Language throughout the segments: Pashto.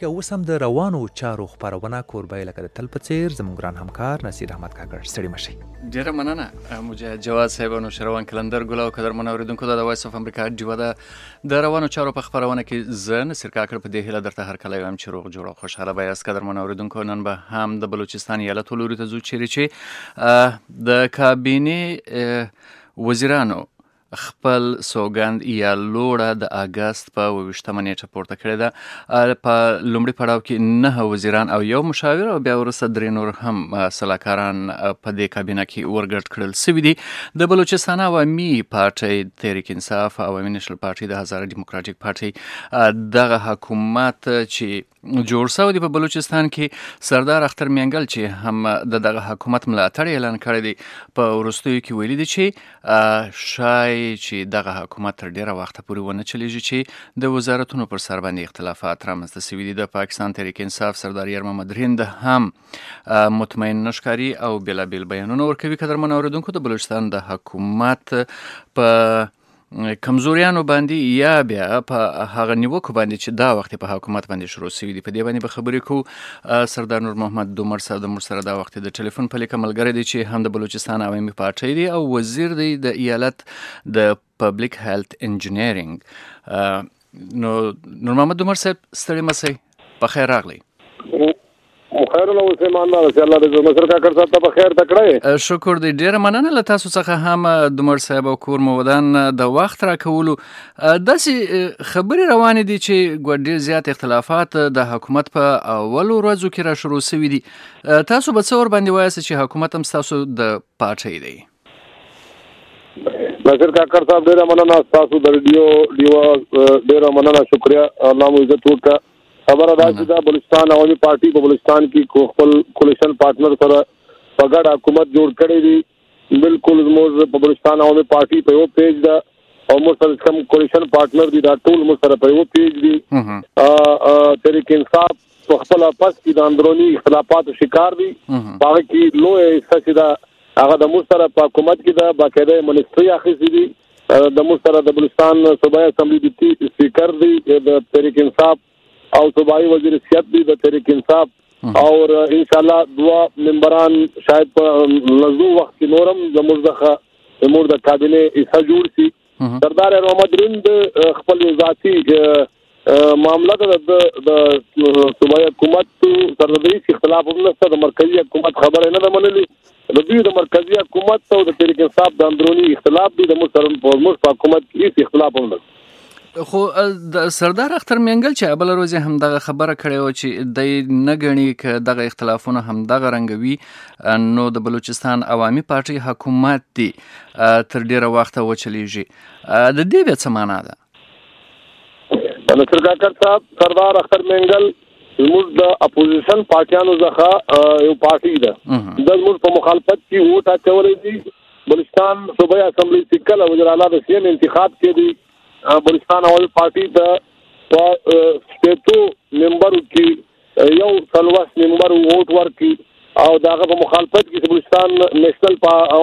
که اوس هم د روانو چارو خپرونه کوربه لکه د تل په څیر زموږ ګران همکار نصیر احمد کاکړ. ستړي مشئ. ډیره مننه مجاهد جواد صاحب او نوشروان کلندر ګل او قدرمن اوریدونکو د وایس اف امریکا ډیوه د روانو چارو په خپرونه کې زه نصیر کاکړ په دې هیله درته هر کله یم چې روغ جوړ او خوشحاله به یاست. قدرمن اوریدونکو نن به هم د بلوچستان ایالت لوري ته ځو چیرې چې د کابینې وزیرانو خپل سوګند یا لوړه د اگست په 28مه نیټه پورته کړې ده. په لومړي پړاو کې 9 وزیران او یو مشاور او بیا وروسته 3 نور هم سلاکاران په دې کابینه کې ورګډ کړل سوي دي. د بلوچستان عوامي پارټي تحریک انصاف، عوامي نېشنل پارټي، د هزاره ډیموکراټیک پارټي دغه حکومت چې جوړ شوی دی په بلوچستان کې سردار اختر مینګل چې هم دغه حکومت ملاتړ اعلان کړی دی په وروستیو کې ویلي دي چې شاید چې دغه حکومت تر ډیره وخته پورې ونه چلیږي چې د وزارتونو پر سر باندې اختلافات رامنځته شوي دي. د پاکستان تحریک انصاف سردار یار محمد هند هم مطمئن نشکاري او بېلابېل بیانونه ورکوي. قدرمن اوریدونکو د بلوچستان د حکومت په کمزوریانو باندې یا بیا په هغه نیوکو باندې چې دا وخت په حکومت باندې شروع شوي دي په دې باندې به خبرې کوو. سردار نور محمد دومر صاحب د موږ سره دا وخت د ټلیفون په لیکه ملګری دی چې هم د بلوچستان عوامي پارټي دی او وزیر دی د ایالت د پبلک هیلث انجینیرینګ. نو نور محمد دومر صاحب ستړي مسئ، په خیر راغلی. خیر الله اوسه مانه چې الله دې مصر کا کړ ساته په خیر تکړه. شکر دې ډیر مننه له تاسو څخه هم دومر صاحب او کور مودان د وخت راکولو. داسې خبرې روانې دي چې ګډ زیات اختلافات د حکومت په اولو ورځو کې را شروع شوي دي. تاسو به څه ور باندې وایاست چې حکومت هم تاسو د پارټي دی؟ نصیر کاکړ صاحب ډیر مننه تاسو د ریډیو ډیو ډیر مننه، شکریا، الله مو عزت وکړه. خبره دا چې دا بلوچستان عوامي پارټي په بلوچستان کې خپل کولیشن پارټنر سره په ګډه حکومت جوړ کړی دی. بالکل زموږ په بلوچستان عوامي پارټي په یو پیج ده او موږ سره کوم کولیشن پارټنر دي دا ټول موږ سره په یو پیج دي. تحریک انصاف په خپل پس کې د اندرونی اختلافاتو شکار دي. هغه کې لوی حصہ دا هغه د موږ سره په حکومت کې دا باقاعده منستري اخیستي دي. د موږ سره د بلوچستان صوبایي اسمبلی د سپیکر دی د تحریک انصاف او صوبائی وزیر سیاست دی د تحریک انصاف اور انشاءاللہ 2 ممبران شاید په لزو وخت کې نورم زموږ د کابینه حصہ جوړ شي. سردار محمد هند خپل ذاتی معاملات د صوبائی حکومت سره د اختلاف ومنسته د مرکزی حکومت خبره نه منلي. د دوی د مرکزی حکومت او د تحریک انصاف د اندرونی اختلاف دی، د موږ په حکومت کې هیڅ اختلاف هم نه. خو د سردار اختر مینګل چې بل ورځ هم دغه خبره کړې و چې د نه غني ک دغه اختلافونه هم دغه رنګوي، نو د بلوچستان عوامي پارټي حکومت دی تر ډیره وخت وچلیږي. د دې به څه معنا ده؟ نصیر کاکړ صاحب سردار اختر مینګل زموږ د اپوزیشن پارټیانو څخه یو پارټي ده. د زموږ په مخالفت کې ووټ اچولې دي. بلوچستان صوبایي اسمبلی کې کله وزیر اعلی د سیم انتخاب کې دي. بلوچستان عوامي پارټي د سټیټو ممبر کې یو څلوس ممبر ووټ ورکړي او دغه په مخالفت کې بلوچستان نېشنل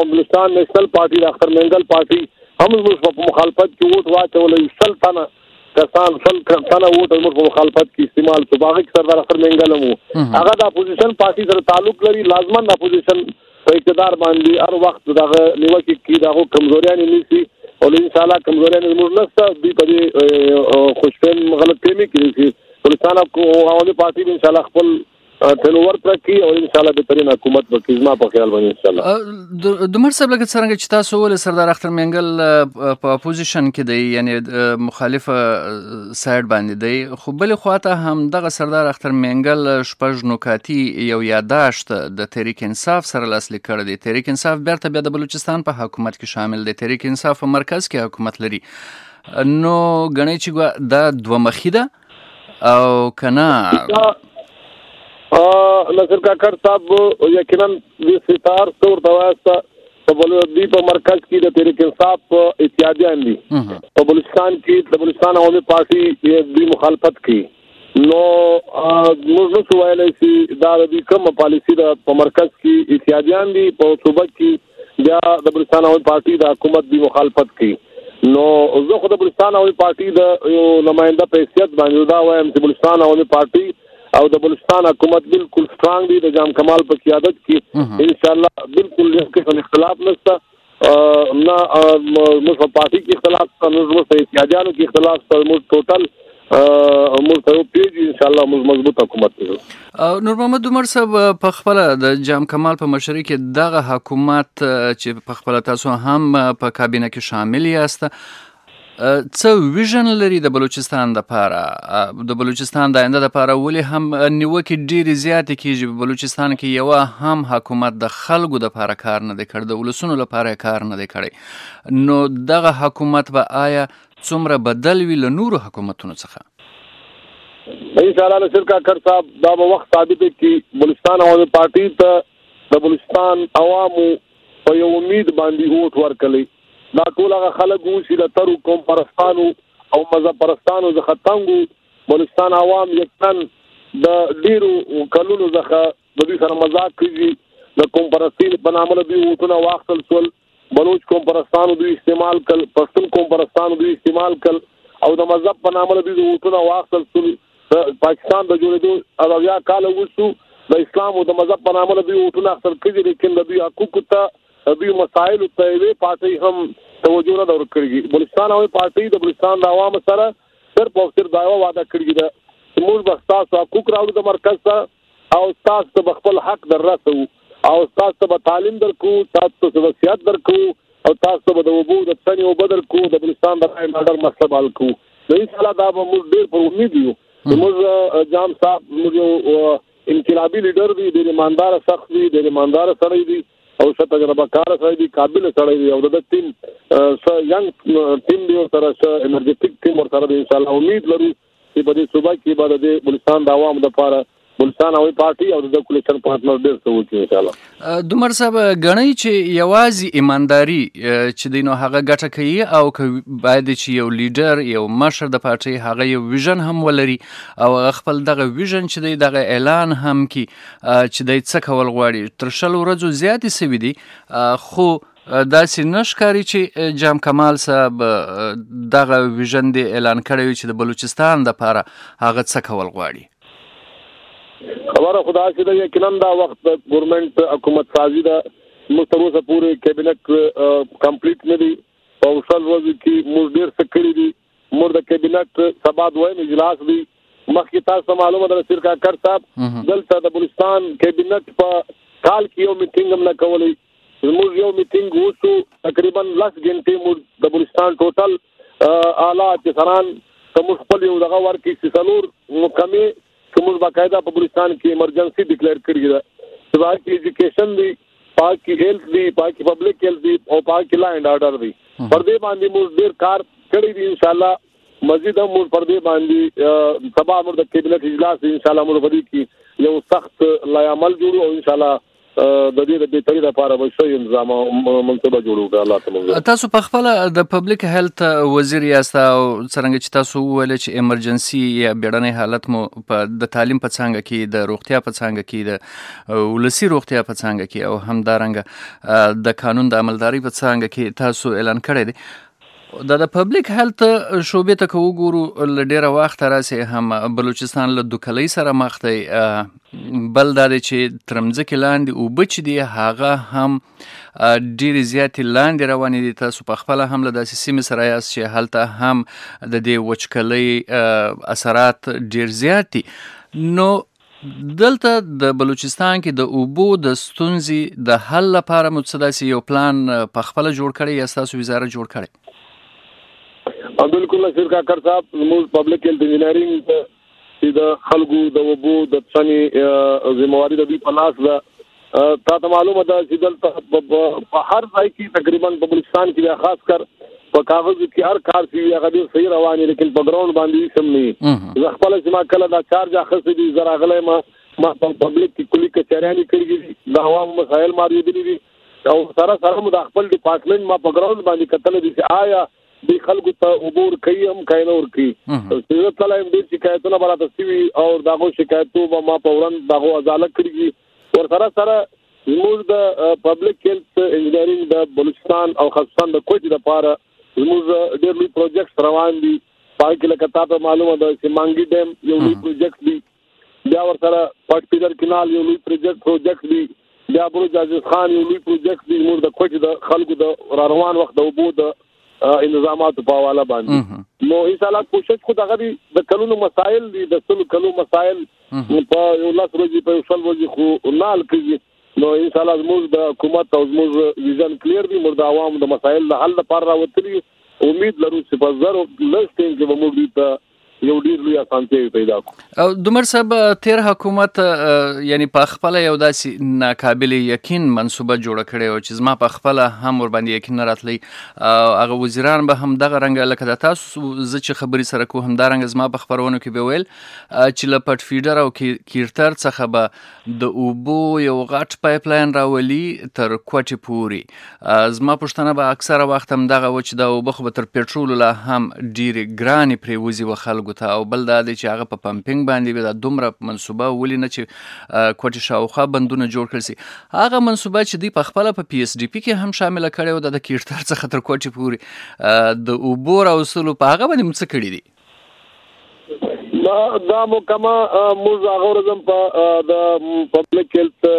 پارټي د اختر مینګل پارټي هم زموږ په مخالفت کې ووټ واچولې. 100 تنه کسان 100 تنه ووټ زموږ په مخالفت کې استعمال شو. باغ کې سردار اختر مینګل هم هغه د اپوزیشن پارټي سره تعلق لري. لازمن د اپوزیشن په اقتدار باندې هر وخت دغه نیوکه کې دغه کمزوریاں نيسي او انشاءالله کمزوریاں زموږ نشته. دوی په دې خوشفهم غلط فهمي کوي. بلوچستان عوامي پارټي انشاءالله خپل تنور ترقی او انشاءالله بهترین حکومت به کیزما په خیال باندې انشاءالله. دومر صاحب لکه څنګه چې تاسو ول سردار اختر مینګل په اپوزیشن کې دی، یعنی مخالف سایډ باندې دی، خو بل خواته هم دغه سردار اختر مینګل شپږ نکاتی یو یاداشت د تحریک انصاف سره لاسلیک کړی دی. تحریک انصاف بیرته بیا د بلوچستان په حکومت کې شامل دی. تحریک انصاف په مرکز کې حکومت لري. نو غنی چې دا دوه مخی ده او کنه نصیر کاکړ صاحب یقینا د ستار تور تواسته په بلوچستان په مرکز کې د تحریک انصاف اتحادیان دي. په بلوچستان کې د بلوچستان عوامي پارټي د مخالفت کوي. نو موږ نو ویلای چې دا د کوم پالیسی د په مرکز کې اتحادیان دي، په صوبه کې بیا د بلوچستان عوامي پارټي د حکومت د مخالفت کوي. نو زه خو د بلوچستان عوامي پارټي د یو نماینده په حیثیت باندې دا وایم چې بلوچستان عوامي پارټي او د بلوچستان حکومت بالکل سترانګ دی د جام کمال په قیادت کې ان شاء الله بالکل هیڅ اختلاف نشته نه موږ په پارټي کې اختلاف نه موږ په اتحادیانو کې اختلاف موږ ټوټل موږ ته پیږي ان شاء الله موږ مضبوط حکومت کوو. نور محمد عمر صاحب په خپل د جام کمال په مشرۍ کې دغه حکومت چې په خپل تاسو هم په کابینه کې شامل یاست څه ویژن لري د بلوچستان لپاره د بلوچستان د آینده لپاره ولې هم نیوکې ډېرې زیاتې کېږي په بلوچستان کې یوه هم حکومت د خلکو لپاره کار نه دی کړی د ولسونو لپاره کار نه دی کړی نو دغه حکومت به آیا څومره بدل وي له نورو حکومتونو څخه؟ ان شاء الله نصیر کاکړ صاحب دا به وخت ثابت کې بلوچستان عوامي پارټي ته د بلوچستان عوامو په یو امید باندې ووټ ورکړي دا ټول هغه خلک وو چې د ترو قوم پرستانو او مذهب پرستانو څخه تنګو بلوچستان عوام یقینا د ډیرو کلونو څخه د دې سره مذاق کوي د قوم پرستۍ په نامه د ووټونه واخلل سول بلوچ قوم پرستانو دوی استعمال کړ پښتون قوم پرستانو دوی استعمال کړ او د مذهب په نامه د ووټونه واخلل سول پاکستان د جوړېدو اویا کال وشو د اسلام او د مذهب په نامه د ووټونه اخر کړي لیکن د دوی حقوق ته دوی مسائل ته وی پارټي هم توجه نه ورکړي بلوچستان عوامي پارټي د بلوچستان د عوامو سره صرف او صرف دا وعده کړی ده چې موږ به تاسو حقوق راوړو د مرکز ته او تاسو به خپل حق دررسو او تاسو به تعلیم درکو تاسو ته وصیت درکو او تاسو به د وبو د ثاني او بدر کو د بلوچستان د آرډر مسله حل کو نو ان شاء الله دا به موږ ډیر په امید یو موږ جام صاحب موږ انقلابي لیډر دی د ایماندار سخت دی د ایماندار سره دی او څه تجربه کار سره دی قابل سره دی او د ټیم ینګ ټیم دی سره انرجیټیک ټیم سره دی ان شاء الله امید لرو چې په دې صوبه کې به د بلوچستان د عوامو لپاره بلوچستان عوامي پارټي او د کولیشن پارټنر ډېر څه وکړي ان شاء الله. دومر صاحب غنی چې یوازې ایمانداري چې دینو هغه ګټه کوي او باید چې یو لیډر یو مشر د پارټي هغه یو ویژن هم ولري او خپل دغه ویژن چې دی دغه اعلان هم کی چې دی څه کول غواړي تر شل ورځو زیاتې سوي دي خو داسې نشکاري چې جام کمال صاحب دغه ویژن دی اعلان کړی چې د بلوچستان لپاره هغه څه کول غواړي. خبره خدا چې دا یقینا دا وخت ګورنمنت حکومت سازي دا مستروسه پوره کابینټ کمپلیټ نه دی او شل ورځې کې موږ ډیر څه کړی دي موږ د کابینټ سبا دویم اجلاس دی مخکې تاسو معلومه ده چې کاکړ صاحب دلته د بلوچستان کابینټ په کال کې یو میټینګ هم نه کولی موږ یو میټینګ وشو تقریبا 10 غنټې موږ د بلوچستان ټوټل اعلی افسران کوم خپل یو دغه ورکې چې څلور مکمل کوم باقاعده په بلوچستان کې ایمرجنسي ډیکلیئر کړی ده چې پاکي ایجوکیشن دی پاکي هیلث دی پاکي پبلک هیلث دی او پاکي لا اینڈ آرډر دی پر دې باندې موږ ډیر کار کړی دی ان شاء الله مزید هم موږ پر دې باندې سبا موږ د کابینټ اجلاس ان شاء الله موږ غوډي کې یو سخت لای عمل جوړو او ان شاء الله د دې د بهتري لپاره به شي نظام منصوبه جوړو الله تعالی. تاسو په خپل د پبلک هیلث وزیر یاست او څنګه چې تاسو ویل چې ایمرجنسي یا بیړنی حالت مو په د تعلیم په څنګه کې د روغتیا په څنګه کې د ولسی روغتیا په څنګه کې او همدارنګه د قانون د عملداري په څنګه کې تاسو اعلان کړی دی د پبلک هیلث شوبې ته کو ګورو لډیره وخت راځي هم بلوچستان له دوکلۍ سره مخ دی بل دا چې ترمځکه لاندې او بچ دی هغه هم ډیر زیات لاندې روانې دي تاسو په خپل هم له داسې سیمه سره یاست چې هلته هم د دې وچکلۍ اثرات ډیر زیات دي نو دلته د بلوچستان کې د اوبو د ستونزې د حل لپاره متصداسي یو پلان په خپل جوړ کړی یا تاسو وزارت جوړ کړی؟ بالکل نصیر کاکړ صاحب موږ پبلک هیلث انجینرینګ چې د خلکو د وبو د ثاني ذمہواری د دې په لاس ده تاسو معلومه ده چې دلته په هر ځای کې تقریبا په بلوچستان کې خاص کر په کاغذ کې هر کار سی هغه ډیر صحیح رواني لیکن په ګراوند باندې سم نه زه خپل سما کله دا چارج اخستې دي زراغله ما په پبلک کې کلی کچریانی کړی دي د عوامو مسایل ماري دي او سره مو د خپل ډپارټمنټ ما په ګراوند باندې کتل دي چې آیا د خلکو ته عبور کوي هم کاینه ور کوي چې کله هم د شکایتونو براته سوي او داغو شکایتو ما په ورن داغو ازاله کړی ور سره موږ د پبلک هیلث انجینرینګ د بلوچستان او خاصه د کوټ لپاره موږ ډېر لوی پروجیکټ روان دي پای کې لکه تاسو معلومه ده چې مانګي ډیم یو لوی پروجیکټ دی بیا ورسره پټ پیلر کینال یو لوی پروجیکټ دی بیا برج عزیز خان یو لوی پروجیکټ دی موږ د کوټې د خلکو د روان وخت د اوبو د انتظاماتو په حواله باندې نو ان شاء الله کوشش کو دغه د کلونو مسائل دي د ټولو کلونو مسائل په یو لاس ورځې په یو شل ورځې خو نال کېږي نو ان شاء الله زموږ د حکومت او زموږ ویژن کلیر دی موږ د عوامو د مسائل د حل لپاره راوتلي امید لرو چې په زرو لسټینګ کې به موږ ته یو ډیر لوی اسانتیا پیدا کو او دمر صاحب تیر حکومت یعنی په خپل یو داسې ناقابل یقین منصوبه جوړ کړي او چې زما په خپل هم ور باندې یقین نه راتلی هغه وزیران به هم دغه رنګ لکه د تاسو ز چې خبري سره کو هم دا رنګ زما په خبرونو کې به ویل چې لپټ فیډر او کیرتر څخه به د اوبو یو غټ پایپ لاین راولي تر کوټې پوري زما پښتنه به اکثره وخت هم دغه و چې د اوبو خو تر پېټرول لا هم ډیر ګرانې پریوزي وخلګو او بل دا دی چې هغه په پمپینګ باندې به د دومره منصوبه ولې نه چې کوټې شاوخوا بندونه جوړ کړل سي هغه منصوبه چې دی په خپل په پی اس ډی پی کې هم شامل کړي او د کیرتر څخه تر کوټې پوري د اوبو راوصلو په هغه باندې څه کړی دي دا مکمه موږ هغه ورځم په د پبلک هیلث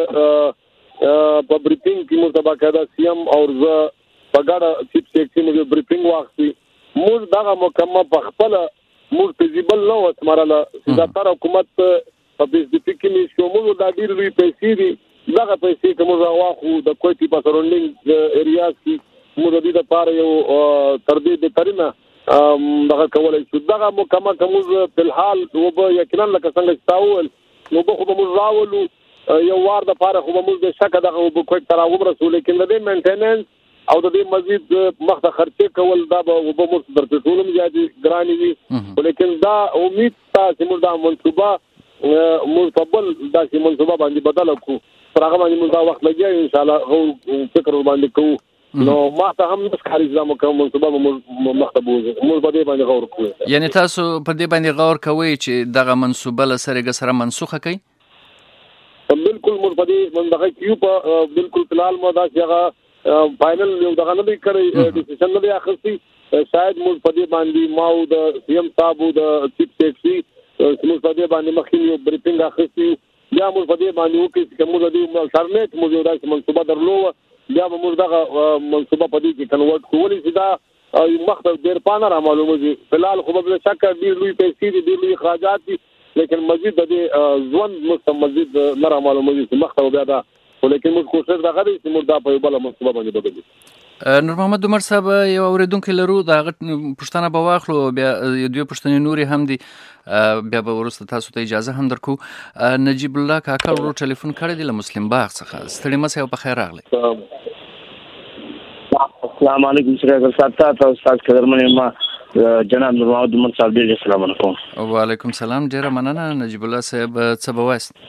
په بریفینګ کې متباقه دا سی ام او ز په ګډه چیف سیکرټری موږ بریفینګ واخلي موږ دا مکمه په خپل موږ فیزیبل نو اسمراله زیاتره حکومت په بیس د پکې شمول د ډیر لوی پیسې دي دغه پیسې کوم راواخو د کوټي په سراوندینګ ایریاز کې موږ د دې لپاره یو تر دې د ترینه دغه کولای شو دغه مکمل کوم په الحال او یقینا لکه څنګه تاول نو به خو موږ راولو یو وار د لپاره خو موږ د شک دغه په کوټ تراوم رسول لیکن د مینټیننس او د دې مزید مخته خرچه کول دا به وبمر در پټولم زیاتې ګرانې وي لیکن دا امید تاسو موږ دا منصوبه مستقبل دا چې منصوبه باندې بدل کو پر هغه باندې موږ دا وخت لګیا ان شاء الله فکر باندې کوو نو ما ته هم نس خارج زمو کوم منصوبه مخته بوزي موږ په دې باندې غور کوو یعنی تاسو په دې باندې غور کوئ چې دغه منصوبه سره منسوخه کړي بالکل موږ په دې باندې کیو په بالکل فلحال ما دا چې فائنل یو دغه نه کړی ډیسیژن نه اخیستی شاید موږ په دې باندې ماو د سی ام صاحب د چیف سیکرټری موږ په دې باندې مخکې یو بریفینګ اخیستی بیا موږ په دې باندې وکړو چې موږ د دې سرنیټ موږ د منصوبه درلو بیا موږ دغه منصوبه په دې کې کنورټ کولې چې دا مخته ډیر پانه را معلومه دي فلحال خو به شک ډیر لوی پیسې دي ډیر لوی اخراجات دي لیکن مزید د دې ځوان مستمزید نه را معلومه دي چې مخته بیا دا ولیکن موږ کوشش راغلی چې موږ دا په بل منصوبه باندې بدلو نور محمد عمر صاحب یو اوریدونکو لرو دا پښتنه به واخلو بیا دوی پښتنې نوري هم دي بیا به ورسته تاسو ته اجازه هم درکو نجیب الله کاکا ورو ټلیفون کړی دی له مسلم باغ څخه ستړي مسه په خیر راغلی السلام علیکم سره ساتھا تاسو استاد قدرمن ما جناب نور محمد عمر صاحب ډیر السلام علیکم وعلیکم السلام ډیر مننه نجیب الله صاحب څه به وایست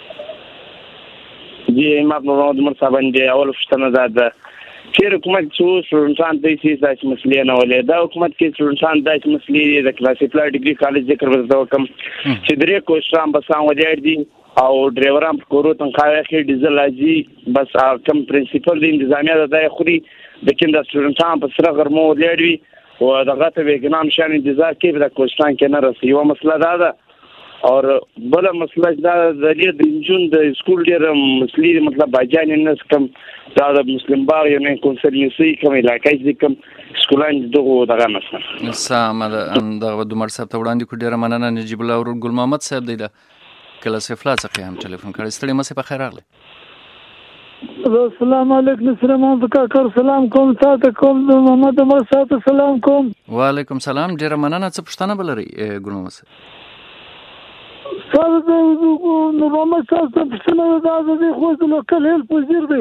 جی ما نور محمد عمر صاحب باندې اول پښتنه ده چې حکومت څو سلطان د سیاسي مسلې نه ولې دا حکومت کې سلطان د مسلې د کلاسیفای ډیګري کالج ذکر وکم چې درې کوشران بسان وځي دي او ډرایوران کورو تنخواه کې ډیزل راځي بس کم پرنسپل د انتظامیه د خوري د کیند سلطان په سره غرمو لړوي او دغه ته وګنام شان انتظار کې د کوشران کې نه رسي یو مسله ده اور بل مسله دا د جون د سکول ډیر مسلې مطلب باجان نه کم دا د مسلم باغ یو نه کنسرنسی کوم علاقې چې کوم سکولان دغه دغه مثلا سم دا د عمر صاحب ته وړاندې کو ډیر مننه نجیب الله او ګل محمد صاحب دی دا کله سفلا څخه هم ټلیفون کړی ستړي مسه په خیر راغلی السلام علیکم سلام کاکر سلام کوم تاسو کوم محمد عمر صاحب سلام کوم وعلیکم سلام ډیر مننه څه پښتنه بلري ګل محمد سره د نور محمد صاحب پښتنه د خو د لوکل هیلث وزیر دی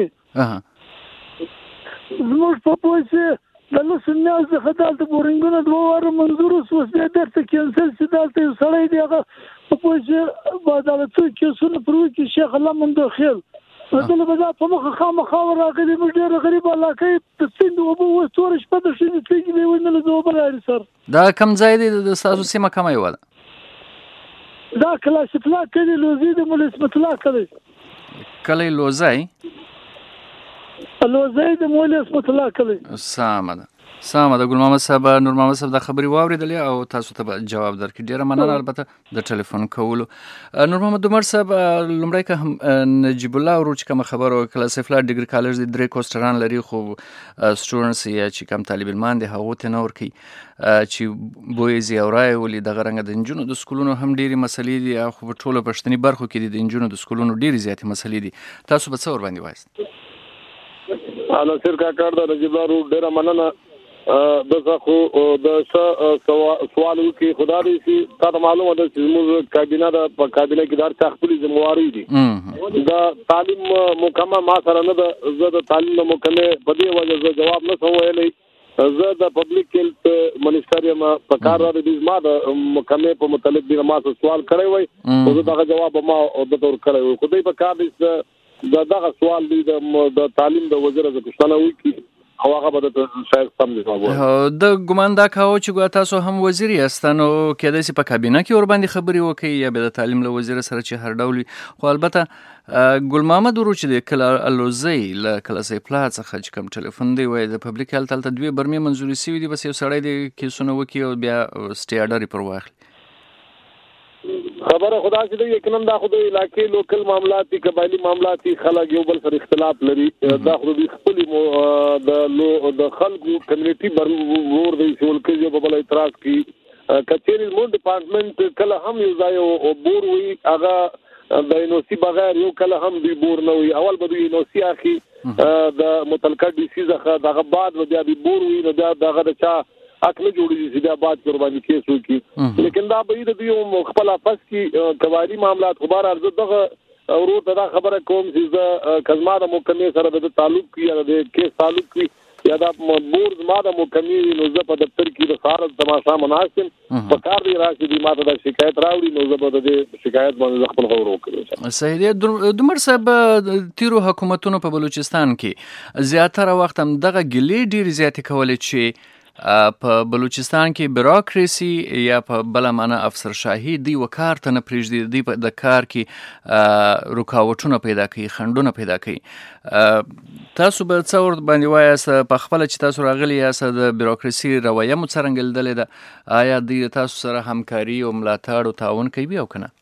زموږ په پوهه د لسنیاز د خدمت بورینګونو د واره منظور اوس د درته کینسل شي دلته یو سړی دی هغه په پوهه عدالت کې سونه پروي کې شیخ الله مندو خیل دغه به په مخه خامخا راغلي موږ ډېر غریب علاقې په سیند او بو ستور شپه د شي چې دی ونه له دوبل لري سر دا کم ځای دی د ساسو سیمه کم یو ده دا کلاس اطلاع کړي لوزي د مول اسمت الله کړي کله لوزای الوزي د مولوي اسمت الله کلی. سامه ده ګل محمد صاحب. نور محمد صاحب د خبرې واورېدلې او تاسو ته جواب درکړي. ډېره مننه البته د ټلیفون کولو. نور محمد عمر صاحب لومړی که هم نجیب الله ورو چې کومه خبره وکړه سیف الله ډیګري کالج د 3 کوسټران لري خو سټوډنټس یا چې کوم طالب علمان دي هغو ته نه ورکوي چې بویزي او رای ولي دغه رنګه د نجونو د سکولونو هم ډېرې مسلې دي خو په ټولو پښتني برخو کې د نجونو د سکولونو ډېرې زیاتې مسلې دي. تاسو به څه ورباندې وایست؟ ناصر کاکړ د نجیب الله ورو ډېره مننه. دغه خو د سوال وکي خدا دې چې تاسو معلومه ده چې موږ کابینه د په کابینه کې دار څخه خپل ذمہواری دي دا تعلیم مکمل ما سره نه ده. زه د تعلیم مکمل په دې وجه زه جواب نه سم ویلې. زه د پبلک هیلث منسټر یم په کار را دي ما د مکمل په متعلق دي ما سوال کړی وای او زه دغه جواب ما د تور کړی وای. خو دې په کار دي دغه سوال دي د تعلیم د وزیر د پښتنه وکي او هغه به د شاید سم دي د ګمان دا کاوه چې تاسو هم وزیر یاست نو کېدای شي په کابینه کې ور باندې خبرې وکړي یا به د تعلیم له وزیر سره چې هر ډول خو البته ګل محمد ورو چې د کله الوزي له کلاسې پلا څخه چې کوم ټلیفون دی وای د پبلک هیلث تلته دوی برمي منځوري سوي دي بس یو سړی دی کیسونه وکي او بیا سټي اډر پر واخلي. خبره خدا چې د یقینا د خو د علاقې لوکل معاملات دي قبایلی معاملات دي خلک یو بل سره اختلاف لري دا خو د خپل د خلکو کمیونټي ورور دی چې ولکه یو بل اعتراض کوي کچېری مون ډپارټمنټ کله هم یو ځای او بور وي هغه د انوسی بغیر یو کله هم دی بور نه وي. اول به د انوسی اخی د متلقه ډي سي زخه دغه بعد بیا دی بور وي نو دغه د چا اکل جوړی دي چې بعد قرباني کیس وکي لیکن دا به د یو خپل افس کی قوالی معاملات خبر ارزه دغه ورو ته خبره کوم چې کزما د مکمل سره د تعلق کی یا د کیس تعلق کی یا د بورد ما د مکمل نو زه په دفتر کې د سارت تماشا مناسب په کار دی راځي د ماته د شکایت راوړي نو زه به د شکایت باندې خپل غوړ وکړم. صحیح دی. دمر صاحب تیرو حکومتونو په بلوچستان کې زیاتره وخت هم دغه ګلې ډیر زیاتې کولې چې په بلوچستان کې بیروکراسي یا په بل معنا افسرشاهي دی وکړ ته نه پریږدي دی د کار کې رکاوټونه پیدا کوي خندونه پیدا کوي. تاسو به څور باندې وایاست په خپل چې تاسو راغلي یاست د بیروکراسي رویه مو څرنګه لیدلې ده آیا دی تاسو سره همکاري او ملاتړ او تعاون کوي او کنه؟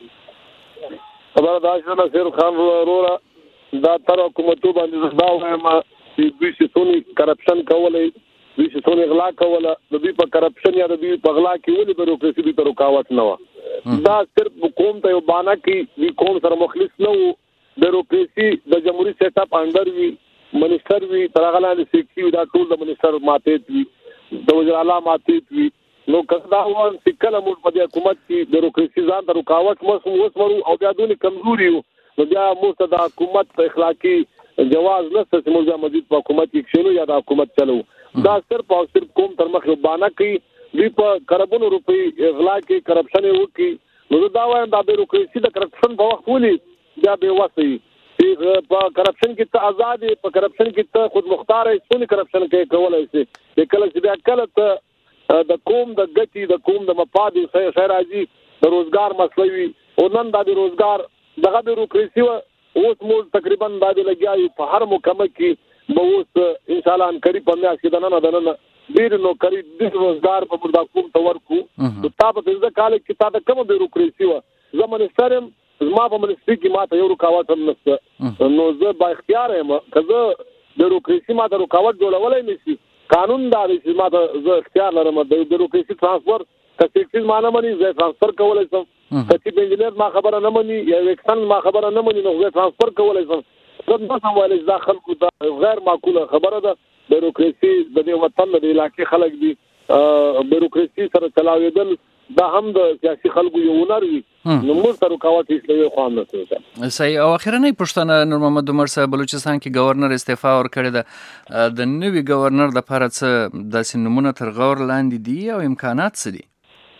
خبره دا چې نصیر خان وروره دا تر حکومتو باندې دا وایم چې دوی څه کرپشن کولای دوی څه غلا کوله د دوی په کرپشن یا د دوی په غلا کې ولې بیروکراسي د رکاوټ نه و. دا صرف قوم ته یو بانا کې وی قوم سره مخلص نه وو. بیروکراسي د جمهوریت سیټ اپ انډر وی منسٹر وی ترغلاله سیکي دا ټول د منسٹر ماتې وی د وزیر اعلی ماتې وی نو کدا وان چې کله موږ په حکومت کې بیروکراسي ځان ته رکاوټ وسمرو او بیا دونی کمزوري نو بیا موږ د حکومت اخلاقی جواز نشته چې موږ مزید په حکومت کې شنو یا د حکومت چلو. دا صرف او صرف قوم تر مخ بانا کوي دوی په کربونو روپی اغلا کې کرپشن وکي نو دا وایم دا بیروکراسي د کرپشن په وخت ولي بیا به واسي په کرپشن کې ته آزاد په کرپشن کې ته خود مختار څونه کرپشن کې کولای شي د کله چې بیا کله ته د قوم د ګټي د قوم د مفاد سره راځي د روزګار مسلوي او نن د روزګار دغه بیروکراسي اوس مول تقریبا د لګیاي په هر مکمل کې به اوس ان شاء الله ان قریب په میاشت کې دنه ډیر نو قریب د روزګار په مردا کوم تور کو د تاسو د کال کې تاسو کوم بیروکراسي و زمونه سره زما په منسټري کې ماته یو رکاوټ هم نشته نو زه با اختیار یم کزه بیروکراسي ماته رکاوټ جوړولای نشي قانون دا دی چې ماته زه اختیار لرم د بیروکراسي ترانسفر کڅ معنی مني زه ترانسفر کولای شم کڅ انجنیر ما خبره نه مني یا وکسن ما خبره نه مني نو زه ترانسفر کولای شم څنګه سموالي دا خلکو دا غیر معقوله خبره ده. بیروکراسي د وطن د علاقې خلک دي بیروکراسي سره چلاوېدل دا هم د سیاسي خلکو یو هنر وي نو موږ سره رکاوټ هیڅ نه خوان نه. صحیح. او اخرنۍ پوښتنه نور محمد عمر صاحب بلوچستان کې گورنر استعفا ورکړی ده د نوي گورنر د لپاره څه داسې نمونه تر غور لاندې دي او امکانات څه دي؟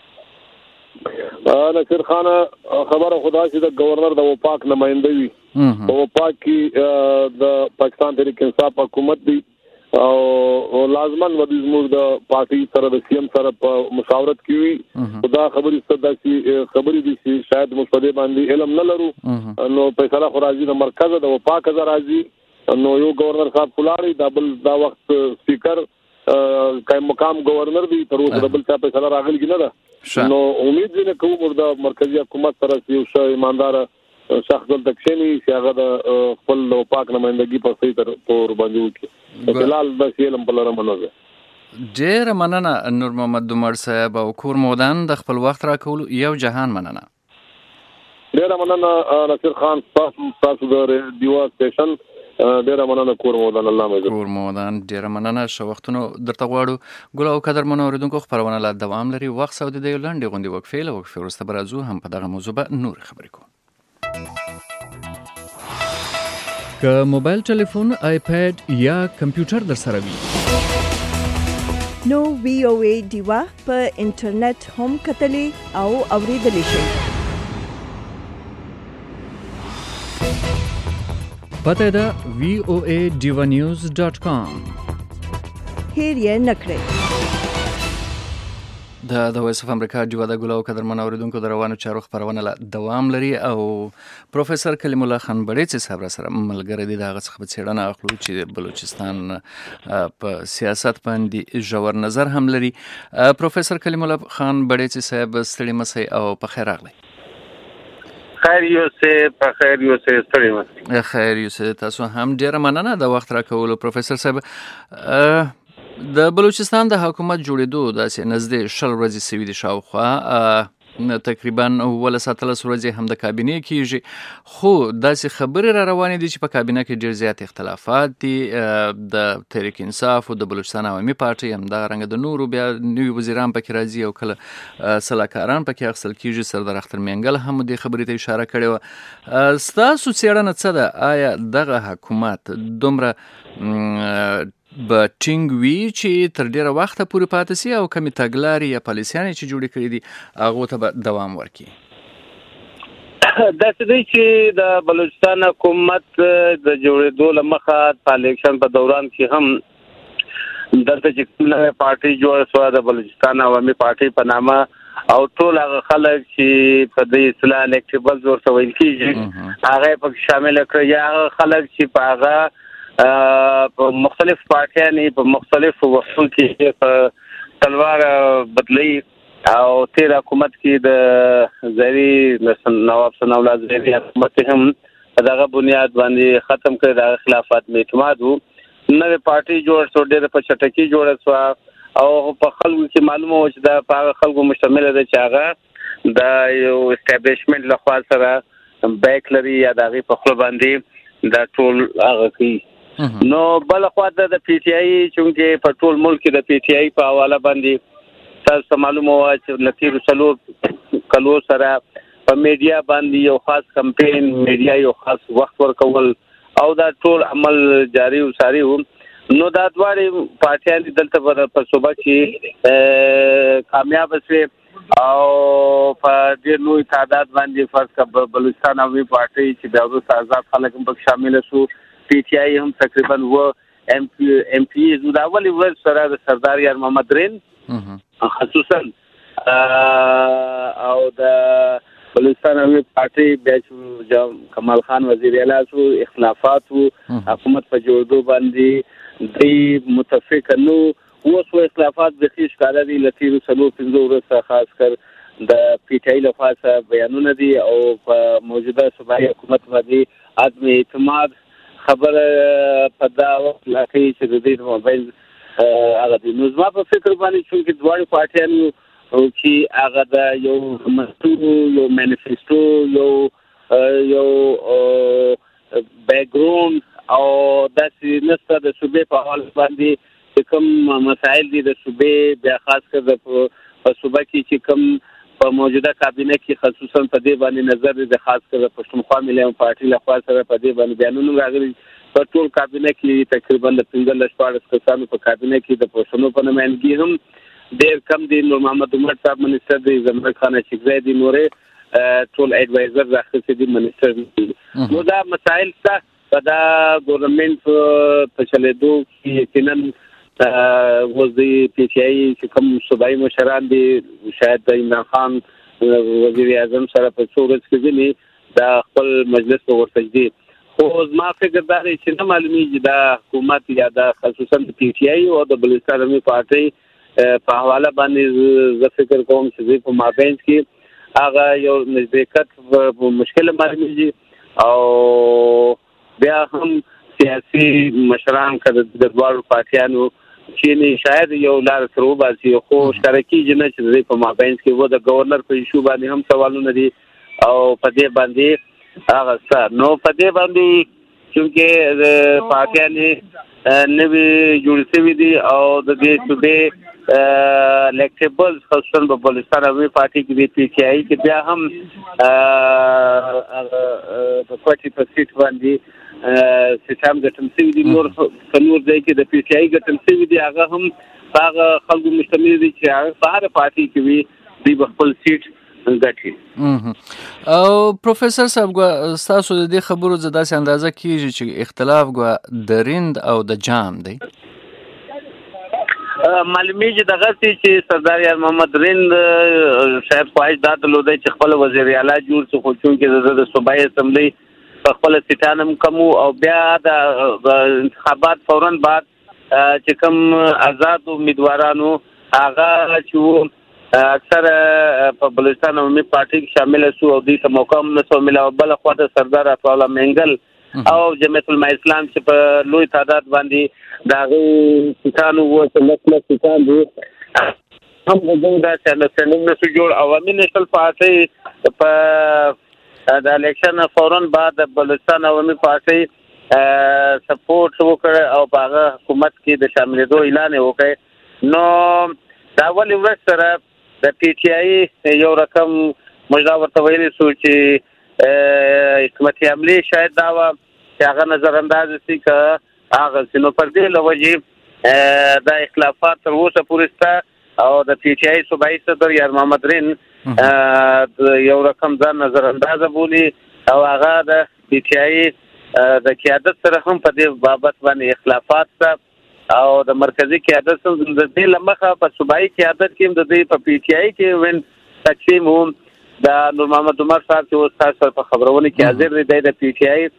نصیر خان خبره خدا چې د گورنر د وفاق نماینده وي په وفاق کې د پاکستان تحریک انصاف حکومت دی او لازمن ودی زموږ د پارټي سره د سی ام سره په مشاورت کې وي دا خبرې ستاسو خبرې دي چې شاید مستدې باندې علم نه لرو نو فیصله خو راځي د مرکز د وفاق زرا راځي نو یو گورنر صاحب کولاری دا وخت سپیکر کای مقام گورنر دی تر اوسه بل څه په سره راغلی نه ده نو امید دې کوم ورته مرکزی حکومت سره یو ښه ایماندار شخص دلته کښینی چې هغه د خپل پاک نمائندګي په صحیح تور باندې وکړي فلحال بس یې لم بل رمنه ډېره مننه نور محمد دومر صاحب او کور مودان د خپل وخت راکولو یو جهان مننه ډېره مننه نصیر خان تاسو د ریډیو سټیشن ډېره مننه کور مودان الله مې کور مودان ډېره مننه شو وختونو درته غواړو ګل او قدر منوریدونکو خبرونه لا دوام لري وخت سعودي د لنډې غونډې وقفې وروسته برازو هم په دغه موضوع به نور خبرې کوو که موبایل ټلیفون آیپیډ یا کمپیوټر در سره وي نو VOA ډیوا په انټرنیټ هم کتلې او اوریدلې شئ پته ده voaDivanews.com هیر یې نکړئ د وایس اف امریکا ډیوا د ګل او قدر منوریدونکو د روانو چارو خبرونه لا دوام لري او پروفیسور کلیم الله خان بړیڅ صاحب سره ملګری دي دغه څخه څېړنه اخلو چې بلوچستان په سیاست باندې ژور نظر هم لري پروفیسور کلیم الله خان بړیڅ صاحب ستړي مسئ او په خیر راغلی خیر یوسه ستړي مسئ خیر یوسه تاسو هم ډیره مننه د وخت راکولو پروفیسور صاحب د بلوچستان د حکومت جوړېدو داسې نږدې 20 ورځې سوي دي شاوخوا تقریبا 17 ورځې هم د کابینې کېږي خو داسې خبرې را روانې دي چې په کابینه کې ډېر زیات اختلافات دي د تحریک انصاف او د بلوچستان عوامي پارټۍ همدارنګه د نورو بیا نوي وزیران پکې راځي او کله سلاکاران پکې اخیستل کېږي سردار اختر مینګل هم دې خبرې ته اشاره کړې وه ستاسو څېړنه څه ده آیا دغه حکومت دومره به ټینګ وي چې تر ډیره وخته پورې پاتې سي او کمې تګلارې یا پالیسیانې چې جوړې کړې دي هغو ته به دوام ورکړي داسې دی چې د بلوچستان حکومت د جوړېدو له مخه په الیکشن په دوران کې هم دلته چې کومه پارټي جوړه شوه د بلوچستان عوامي پارټي په نامه او ټول هغه خلک چې په دې اصطلاح الیکټیبلز ورته ویل کېږي هغه پکې شامل کړي یا هغه خلک چې په هغه په مختلف پارټیانې په مختلفو وختونو کې په تلوار بدلی او تیر حکومت کې د زری نواب ثناء الله زری حکومت هم دغه بنیاد باندې ختم کړ د خلافت می اعتماد وو نوې پارټي جوړ شو ډېر په چټکی جوړ شو او په خلکو کې معلومه و چې دا په خلکو مشتمل ده چې هغه د یو اسټابلیشمنت له خوا سره بیک لري یا دغه په خپل باندې دا ټول هغه کوي نو بل خو د پی ټی آی چې په ټول ملک د پی ټی آی په حواله باندې تاسو معلومه و چې لتیر سلور کلو سره په میډیا باندې یو خاص کمپاین میډیا یو خاص وخت ورکول او دا ټول عمل جاری او ساری و نو دا دواره پارټیان دلته په صوبه کې کامیاب شي او په ډېر لوی تعداد باندې فرض کړه بلوچستان عوامي پارټي چې د آزاد خلک هم شامل شو پی ټی آی هم تقریبا و ایم پی زو دا اولی ورځ سره د سردار یار محمد رین خصوصا او د بلوچستان عوامي پارټي بیا کمال خان وزیر اعلی شو اختلافات حکومت په جوړېدو باندې دی متفق نو اوس اختلافات د خیش کاله دي لتیر سلو 15 ورځې خاص کر د پی ټی آی لخوا بیانونه دي او په موجوده صوبایي حکومت باندې عدم اعتماد خبر په دا وخت لکه چې د دې موبایل هغه د نظم په فکر باندې چې دواړه پارټیانو چې هغه د یو مستور یو مانیفیسټو یو بیکګراوند او داسې نسته د صوبې په حال باندې چې کوم مسائل دي د صوبې بیا خاص کر په صوبه کې چې کوم په موجوده کابینه کې خصوصا په دې باندې نظر د خاص کر پښتونخوا ملي پارټي له خوا سره په دې باندې بیانونه راغلي په ټول کابینه کې تقریبا 15 کسانو په کابینه کې د پښتنو په نمائندګي هم ډېر کم دي نور محمد عمر صاحب منسٹر دی زمرد خان شیخزای دی نورې ټول ایڈوایزر راخصه دي منسٹر نو دا مسائل څه په دا ګورنمنت په چلېدو کې یقینا وزیر پی ټی آی چې کوم صوبایي مشران دي شاید د عمران خان وزیر اعظم سره په څو ورځې کې دا خپل مجلس په ورتجدي خو زما فکر دا دی چې نه معلومیږي دا حکومت یا دا خصوصا د پی ټی آی او د بلوچستان عوامي پارټۍ په حواله باندې زه فکر کوم چې په مابین کې هغه یو نزدېکت مشکل معلومیږي او بیا هم سیاسي مشران کده د دواړو پارټیانو چې شاید یو لار تر وباسي خو شرکي جنه چې په مابین کې و د گورنر په ایشو باندې هم سوالونه دي او په دې باندې هغه څه نو په دې باندې چې پارټیانه نوی جوړ شوی دي او د دې صوبې الیکټیبل خصوصا په بلوچستان عوامي پارټي کې د پی ټی آی کې بیا هم په 40% باندې سیستم د تمثيل دي نور ځای کې د پی ټی آی د تمثيل دي هغه هم هغه خلکو مشتمل دي چې هغه په هر پارټي کې وي د خپل سیټ ګټي او پروفیسور صاحب تاسو د دې خبرو زدا سي اندازه کیږي چې اختلاف د رند او د جام دی معلومیږي دغه چې سردار یار محمد رند صاحب خواهش دا درلوده چې خپل وزیر اعلی جوړ څه خو چې د صوبایي اسمبلی په خپل سیټانم کمو او بیا د انتخابات فوراً بعد چې کوم آزاد امیدوارانو هغه چې اکثر په بلوچستان عوامي پارټي کې شامل شو او د موقع نسو ملاو بل خو د سردار اطاوله منګل او جمعیت العلماء اسلام چې په لوی تعداد باندې دا سیټانو وو چې مثلا سیټان دي هم وګورئ چې څنګه نسو جوړ عوامي نشل پارټي په د الیکشن فوراً بعد بلوچستان عوامي پارټي سپورټ وکړ او په حکومت کې د شاملېدو اعلان وکړ نو دا ولې ورسره د پی ټی آی یو رقم مجدا ورته ویلي سو چې حکومت عملی شاید دا چې هغه نظر انداز شي که هغه سينو پر دې لوجي د اختلافات تر اوسه پورې ستا او د پی ټی آی صوبایي صدر یار محمد رین یو رقم ځان نظر انداز بولی او هغه د پی ټی آی د قیادت سره هم په دې بابت باندې اختلافات سره او د مرکزی قیادت سره د دې لمخه په صوبایي قیادت کې د دې په پی ټی آی کې وین تقسیم هم د نور محمد عمر صاحب چې استاد سره په خبرونه کې حاضر دی د پی ټی آی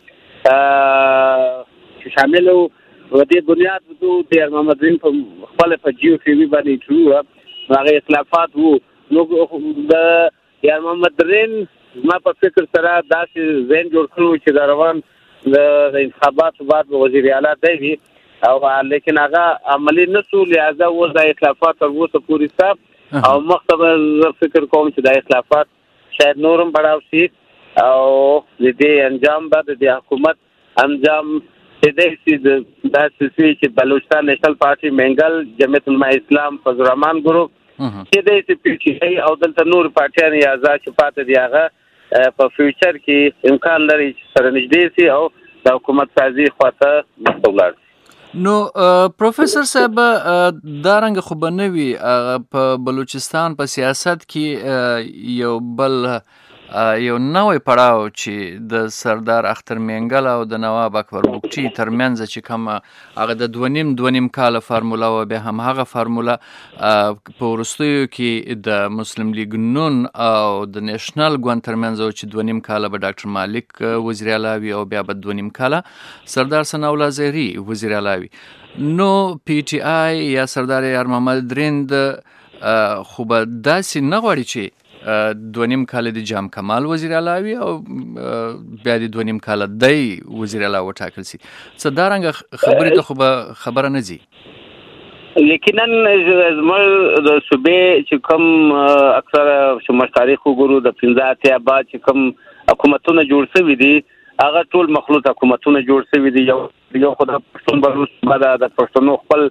شامل او د دې بنیاد د محمد رین په خپل په جیو ټي وی باندې شروع هغه اختلافات وو نو د یار محمد رین ما په فکر سره داسې ذهن جوړ کړو چې دا روان د انتخاباتو بعد وزیر اعلی دی او لیکن هغه عملی نسو لہذا و د اختلافات تر اوسه پورې ستا او مخته فکر کوم چې د اختلافات شاید نورم بڑاو شي او د دې انجام بعد د حکومت انجام دې د سیاسي چې بلوچستان نېشنل پارټي منګل جمعیت العلماء اسلام فضل الرحمن ګروپ چې د پی ټی آی او دلته نور پارټیان یا آزاد چې پاتې دی هغه په فیوچر کې امکان لري چې سره نږدې شي او د حکومت سازي خواته مستولار نو پروفیسور صاحب دا رنګ خو بنوي په بلوچستان په سیاست کې یو بل یو نوې پړاو چې د سردار اختر منګل او د نواب اکبر بوکچي ترمنځ چې کوم هغه د 2.5 کال فارمولا او به هم هغه فارمولا په ورستیو کې د مسلم لیگ نون او د نېشنل ګوند ترمنځ چې 2.5 کال به ډاکټر مالک وزیر اعلی او بیا به 2.5 کال سردار ثناء الله زهري وزیر اعلی نو پی ټی آی یا سردار یار محمد رند خو به داسې نه غواړي چې 2.5 کال د جام کمال وزیر اعلی او بیا د 2.5 کال دی وزیر اعلی وټاکل سي څه دا رنګ خبرې ته خو خبره نه زی لیکن زموږ د صوبې چې کوم اکثر شمار تاریخ وګورو د 15 یا بعد چې کوم حکومتونه جوړ شوي دي هغه ټول مخلوط حکومتونه جوړ شوي دي یو خدای پښتون بلوچ بعد د پښتنو خپل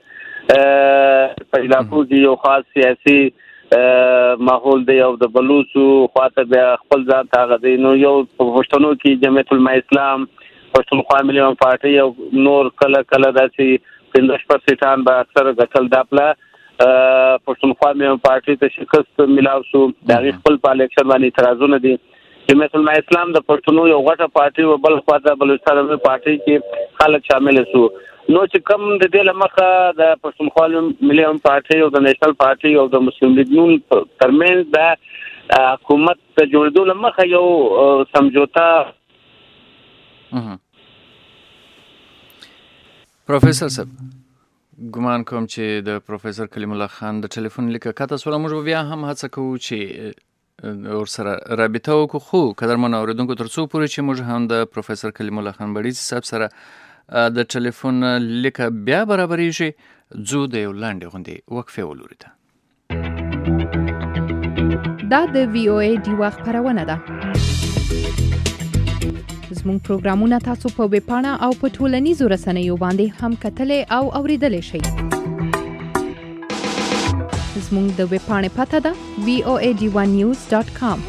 په علاقو کې یو خاص سیاسي ماحول دی او د بلوچو خواته بیا خپل ځان تاغه دی نو یو پښتنو کې جمعیت العلماء اسلام پښتونخوا ملي پارټي او نور کله داسې 15% به اکثر غټل داپلا پښتونخوا ملي پارټي ته شکست ملاو شو د خپل په الیکشن باندې اعتراضونه دي جمعیت العلماء اسلام د پښتنو یو غټه پارټي او بل خواته بلوچستان ملي پارټي کې خلک شامل شو نو چې کوم د دې لمخه د پښتونخوا ملي پارټي او د نېشنل پارټي او د مسلم لیگ نون ترمنځ د حکومت ته جوړېدو لمخه یو سمجوتا پروفیسور صاحب ګمان کوم چې د پروفیسور کلیم الله خان د ټلیفون لیکه کاته سره موږ بیا هم هڅه کوو چې ورسره رابطه وکړو، خو قدرمن اوریدونکو تر څو پورې چې موږ هم د پروفیسور کلیم الله خان بړیڅ صاحب سره د ټلیفون لیکه بیا برابرېږي، ځو د یو لاندې غوندې وقفې ولوري ته. دا د VOA ډیوا خپرونه ده. زموږ پروګرامونه تاسو په ویب پاڼه او په ټولنیزو رسنیو باندې هم کتلی او اوریدلی شئ. زموږ د ویب پاڼې پته ده voadivanews.com.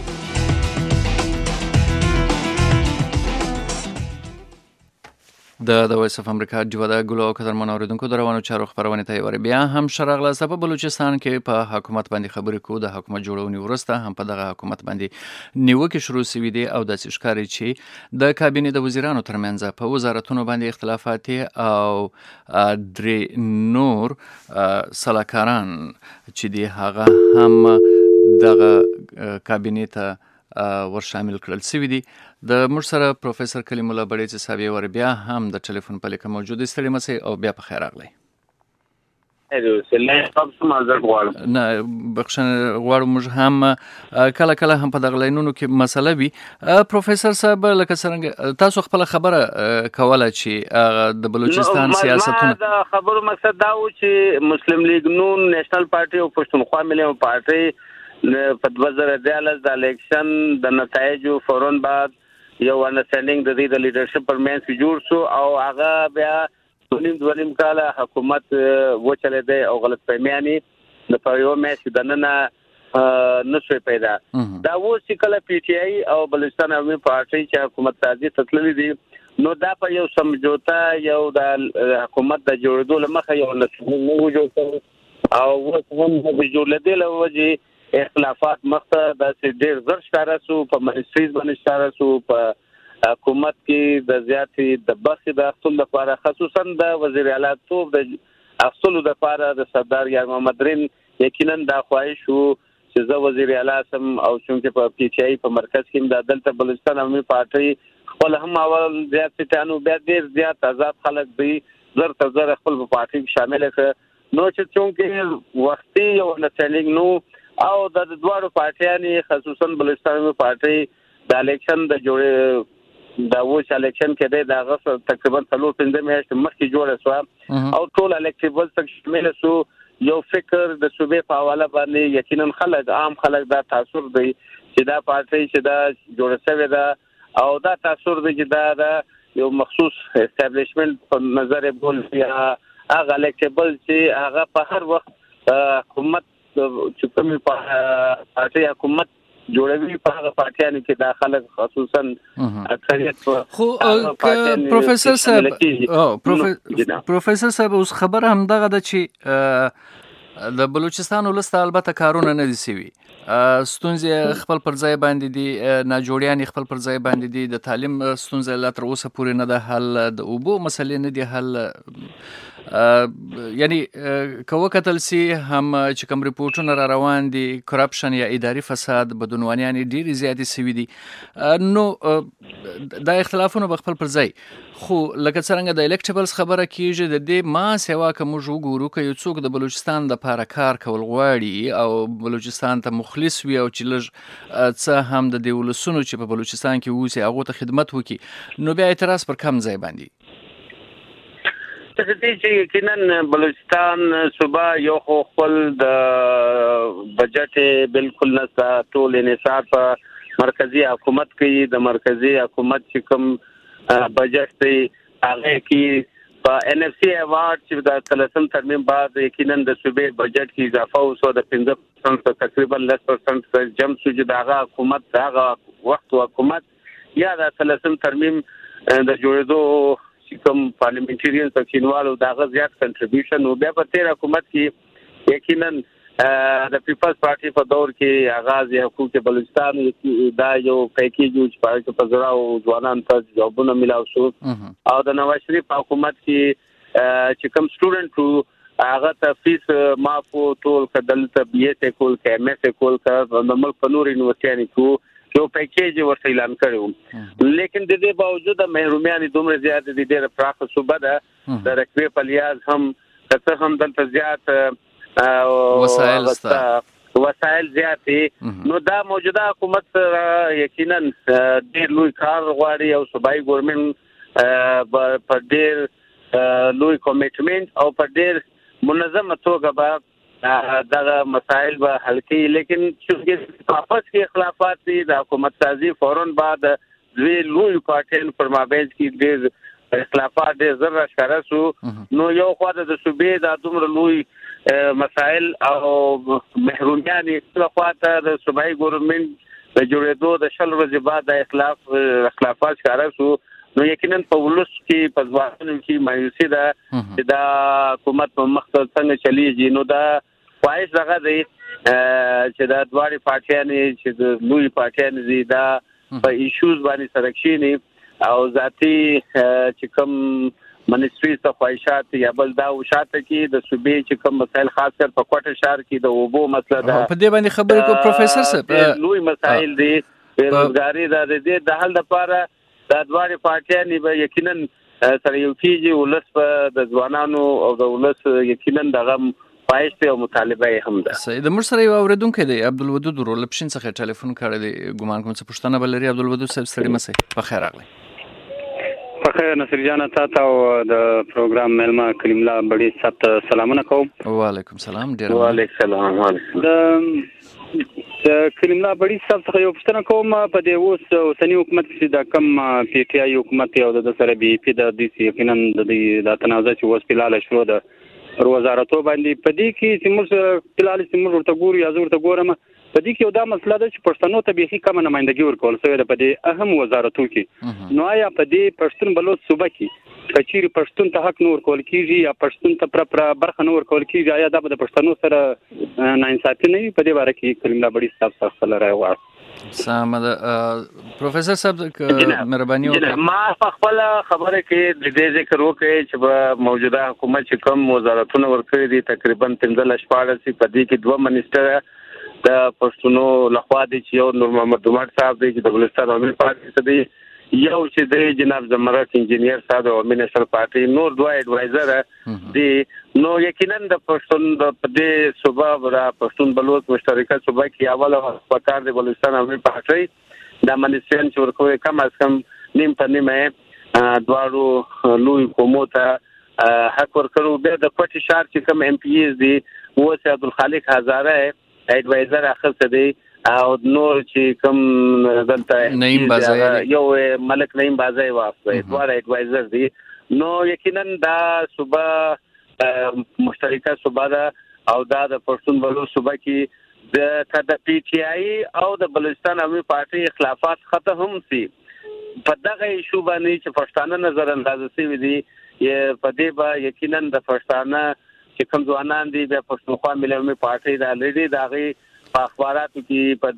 د وایس اف امریکا ډیوا د ګلو او قدرمن اوریدونکو د روانو چارو خبرونه ته ور بیا هم شرغله په بلوچستان کې په حکومت باندې خبرې کوو. د حکومت جوړونې ورسته هم په دغه حکومت باندې نیوکې شروع شوې دي او د ښکاری چې د کابینې د وزیرانو ترمنځ په وزارتونو باندې اختلافات او درې نور سلاکاران چې دی هغه هم دغه کابینې ته ور شامل کړل شوي دي. د موږ سره پروفیسور کلیم الله بړیڅ صاحب ور بیا هم د ټلیفون په لیکه موجود دي. ستړي مسئ او بیا په خیر راغلی. نه بخښنه غواړو، موږ هم کله کله هم په دغه لاینونو کې مسله وي. پروفیسور صاحب لکه څنګه تاسو خپل خبره کوله چې د بلوچستان سیاستونه د خبرو مقصد دا و چې مسلم لیگ نون، نېشنل پارټي او پښتونخوا ملي پارټي په 2014 د الیکشن د نتایجو فوراً بعد یو انډرسټینډینګ د دې د لیډرشپ پر مینس جوړ شو او هغه بیا دونیم کاله حکومت وچلې دی او غلط فهمیانی د پریو مېش د نن نشوي پیدا. دا و چې کله پی ټی آی او بلوچستان عوامي پارټي چې حکومت تازه تطلیل دي نو دا په یو سمجوتا یو د حکومت د جوړېدو لمخه یو نو جوړ او هم د جوړېدل وجه اختلافات مخته د ډېر زر ښکاره شو، په منسټریز باندې ښکاره شو، په حکومت کې د زیاتې د برخې د اخیستلو لپاره خصوصا د وزیر اعلی توب د اخیستلو لپاره د سردار یار محمد رین یقینا دا خواهش شو چې زه وزیر اعلی سم او چونکې په پی ټی آی په مرکز کې د دلته بلوچستان عوامي پارټي خپل هم اول زیات ستانو بیا ډېر زیات آزاد خلک دی زر تر زر خپل په پارټي کې شامل کړ نو چې چونکې وختي یو انډرسټینډینګ نو او د دوړو پارټیانې خصوصا بلوچستان پارټي د الیکشن د جوړې د ووچ الیکشن کې د هغه تقریبا 3-5 میاشتې مخکې جوړه شو او ټول الیکټیبل څخه شامل شو. یو فکر د صوبې په حواله باندې یقینا خلک عام خلک دا تاثر دی چې دا پارټي چې دا جوړه شوې ده او دا تاثر دی چې دا یو مخصوص اسټابلیشمنت په نظر بول یا هغه الیکټیبل چې هغه په هر وخت حکومت چې کومې پارټي حکومت جوړوي په هغه پارټیانو کې داخله خصوصا اکثریت خو پروفیسور صاحب پروفیسور صاحب اوس خبر هم دغه د چې د بلوچستان ولسته البته کارونه نه دي سوي، ستونزې خپل پر ځای باندې دي، ناجوړیان خپل پر ځای باندې دي، د تعلیم ستونزې لا تر اوسه پورې نه ده حل، د اوبو مسلې نه دي حل. یعنی که وکتل سي هم چې کوم ریپورټونه را روان دي کرپشن یا اداري فساد بدعنوانیان ډېرې زیاتې سوي دي، نو دا اختلافونه به خپل پر ځای خو لکه څرنګه د الیکټیبلز خبره کیږي د دې ما سیوا که موږ وګورو که یو څوک د بلوچستان د پاره کار کول غواړي او بلوچستان ته مخلص وي او چې لږ څه هم د دې ولسونو چې په بلوچستان کې اوسي هغو ته خدمت وکړي نو بیا اعتراض پر کم ځای باندې چې یقینا بلوچستان صوبه یو خو خپل د بجټ بالکل نسته، ټول انحصار په مرکزی حکومت کې د مرکزی حکومت چې کوم بجټ دی هغه کې په ان اف سی ایوارډ چې د 30 ترمیم بعد یقینا د صوبې بجټ کې اضافه وشو د 15% تقریبا 10% جمع شو چې دغه حکومت هغه وخت حکومت یا د 30 ترمیم د جوړېدو کوم پارلیمنټریان تکینوالو داغه زیات کنټریبیوشن او بیا په تیر حکومت کې یقینا د پیپلز پارټي په دور کې آغاز حقوق بلوچستان دا یو پیکیج چې په زړه او ځوانان ته جوابونه ملاو شو او د نواز شریف حکومت کې چې کوم سټوډنټ هغه ته فیس معاف ټول کدل ته بي اس کول کې ام اس کول کا د ملک په نور یونیورسيټي کې یو پیکیج ورته اعلان کړو، لیکن د دې باوجود محرومیان دومره زیات دي ډېر پراخه صوبه ده د رقبې په لیاز هم څه هم دلته زیات وسایل زیاتې نو دا موجوده حکومت یقینا ډېر لوی کار غواړي او صوبایي ګورنمنت په ډېر لوی کمیټمنټ او په ډېر منظمه توګه به دغه مسایل به حل کوي لیکن چې واپس کې اختلافات دي د حکومت سازي فوراً بعد دوی لوی پارټیان پر مابین کې ډېر اختلافات ډېر زر راښکاره شو نو یو خوا د صوبې د دومره لوی مسائل او محرومیان یې خوا ته د صوبایي ګورنمنټ د جوړېدو د 10 ورځې بعد د اختلافات ښکاره شو نو یقینا په ولس کې په ځوانانو کې مایوسي ده چې دا حکومت په مخ ته څنګه چلیږي نو دا خواهش دغه دی چې دا دواړه پارټیانې چې د لوی پارټیانې دي دا په ایشوز باندې سره کښېني او ذاتي چې کوم منیسټري څخه خواهشات یا بل دا وشاته کې د صوبې چې کوم مسایل خاص کر په کوټه شهر کې د اوبو مسله ده په دې باندې خبرې کو پروفیسور صاحب لوی مسایل دي بیروزګاری د دې د حل لپاره د دواړو پارټیانو به یقینا سره یو کېږي ولس په د ځوانانو او د ولس یقینا دغه خواهش او مطالبه هم ده. صحیح د مرسره یو اوریدونکو دی عبدالودود ورولپشن څخه ټلیفون کړی دی ګومان کوم څه پښتنه بلري عبدالودود صاحب ستړي مسئ په خیر راغلی. بخیر نصیر جان تاسو او د پروګرام ملما کلیم الله بډې صاحب سلامونه کوم. وعلیکم السلام ډیر وعلیکم السلام. د کلیم الله بډې صاحب څخه یو پوښتنه کوم په دې اوسنی حکومت کې د کم پی ټی آی حکومت او د سره بي پی د دې یقینا د تنازع چې اوس په لاله شروع ده وزارتو باندې په دې کې چې موږ فلال چې موږ ورته ګورو یا زه ورته ګورم په دې کې یو دا مسله ده چې پښتنو ته بيخي کم نمائندګي ورکول شوې ده په دې اهم وزارتو کې نو آیا په دې پښتون بلوچ صوبه کې کچيري پښتون ته حق نور کول کیږي یا پښتون ته پر برخه نور کول کیږي آیا دا د پښتنو سره ناانصافي نه وي په دې باره کې کلیم الله بډې صاحب خپل رائے وړ سامده پروفیسور صاحب مهرباني وکړئ ما خپل خبره کې د دې ذکر وکړي چې په موجوده حکومت چې کوم وزارتونه ورکړي دي تقریبا 15 په دې کې 2 منیسټر د پښتونو لخوا دي چې یو نور محمد عمر صاحب دی چې د بلوچستان عوامي پارټي څخه دی یو چې د جناب زمرک انجینیر صاحب او منیسټر پارټي نور 2 اډوایزر دي نو یقینا د پښتون د دې صوبه ورا پښتون بلوچ مشترکه صوبه کې اوله پکار د بلوچستان عوامي پارټي د منیسټر چې ورکوي کم از کم نیم په نیمه دواړو لوی قومو ته حق ورکړو د کوټي شهر چې کوم ام پی ایز دي و سي عبدالخالق هزاره ایڈوائزر اخر دی او نور چې کوم دلته نعیم بازای یو ملک نعیم بازای واسطه دوه ایڈوائزر دی نو یقینا دا صوبه مشترکه صوبه ده او دا د پښتون بلوچ صوبه کې د پی ټی آی او د بلوچستان عوامي پارټي اختلافات ختم هم سي په دغه ایشو باندې چې پښتانه نظر انداز شوی دي په دې با یقینا د پښتانه چې کوم ځوانان دي د پښتونخوا ملي عوامي پارټي د لړۍ دغه په اخباراتو کې په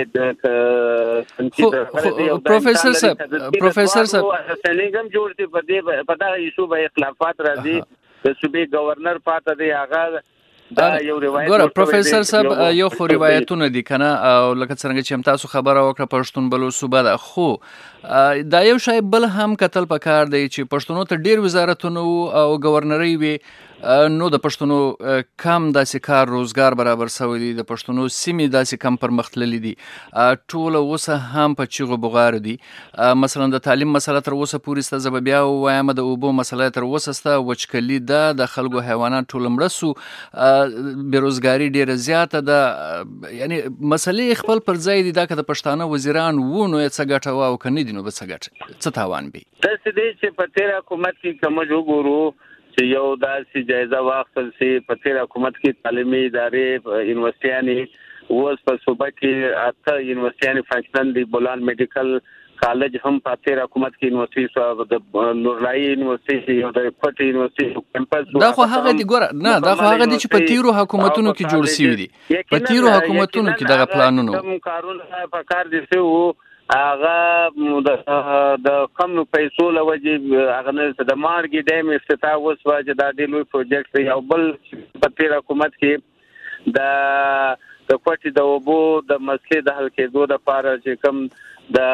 دې پروفیسور صاحب څنګه جوړتي په دې په دا ایشو به اختلافات راځي د صوبې گورنر پاته دی هغه دا یو روایت ګوره پروفیسور صاحب یو خو روایتونه دي کنه او لکه څنګه چې تاسو خبره وکړه پښتون بلوچ صوبه ده خو دا یو شای بل هم قتل پکار دی چې پښتونو ته ډیر وزارتونه او گورنري وي نو د پښتونو کم داسې کار روزګار برابر شوی دی د پښتونو سیمې داسې کم پرمختللي دي ټول اوسه هم په چیغو بغار دي مثلا د تعلیم مسله تر اوسه پورې ست زببیا وایم د اوبو مسله تر اوسه ست وچکلی ده د خلکو حیوانات ټول مرسو بیروزګاری ډیره زیاته ده یعنی مسلې خپل پر ځای دي دا که د پښتانه وزیران وو نو څه ګټه واو کني دي نو به څه ګټه څه تاوان به د دې چې په تیر حکومت کې کوم وګورو چې یو داسې جایزه واخل سي په تیر حکومت کې تعلیمي ادارې یونیورسيټي اوس په صوبه کې اته یونیورسيټي فنکشنل دي بولان میډیکل کالج هم په تیر حکومت کې یونیورسيټي صاحب د نورلای یونیورسيټي او د کوټي یونیورسيټي کمپس دا خو هغه دي ګوره نه دا خو هغه دي چې په تیرو حکومتونو کې جوړ شوی دي په تیرو حکومتونو کې دغه پلانونه کوم کارونه په کار دي سه هغه د کم پیسو لوجه هغه نه د مارګي ډیم افتتاح وسو چې دا د لوی پروجیکټ دی او بل په تیر حکومت کې د کوټي د وبو د مسلې د حل کېدو لپاره چې کم د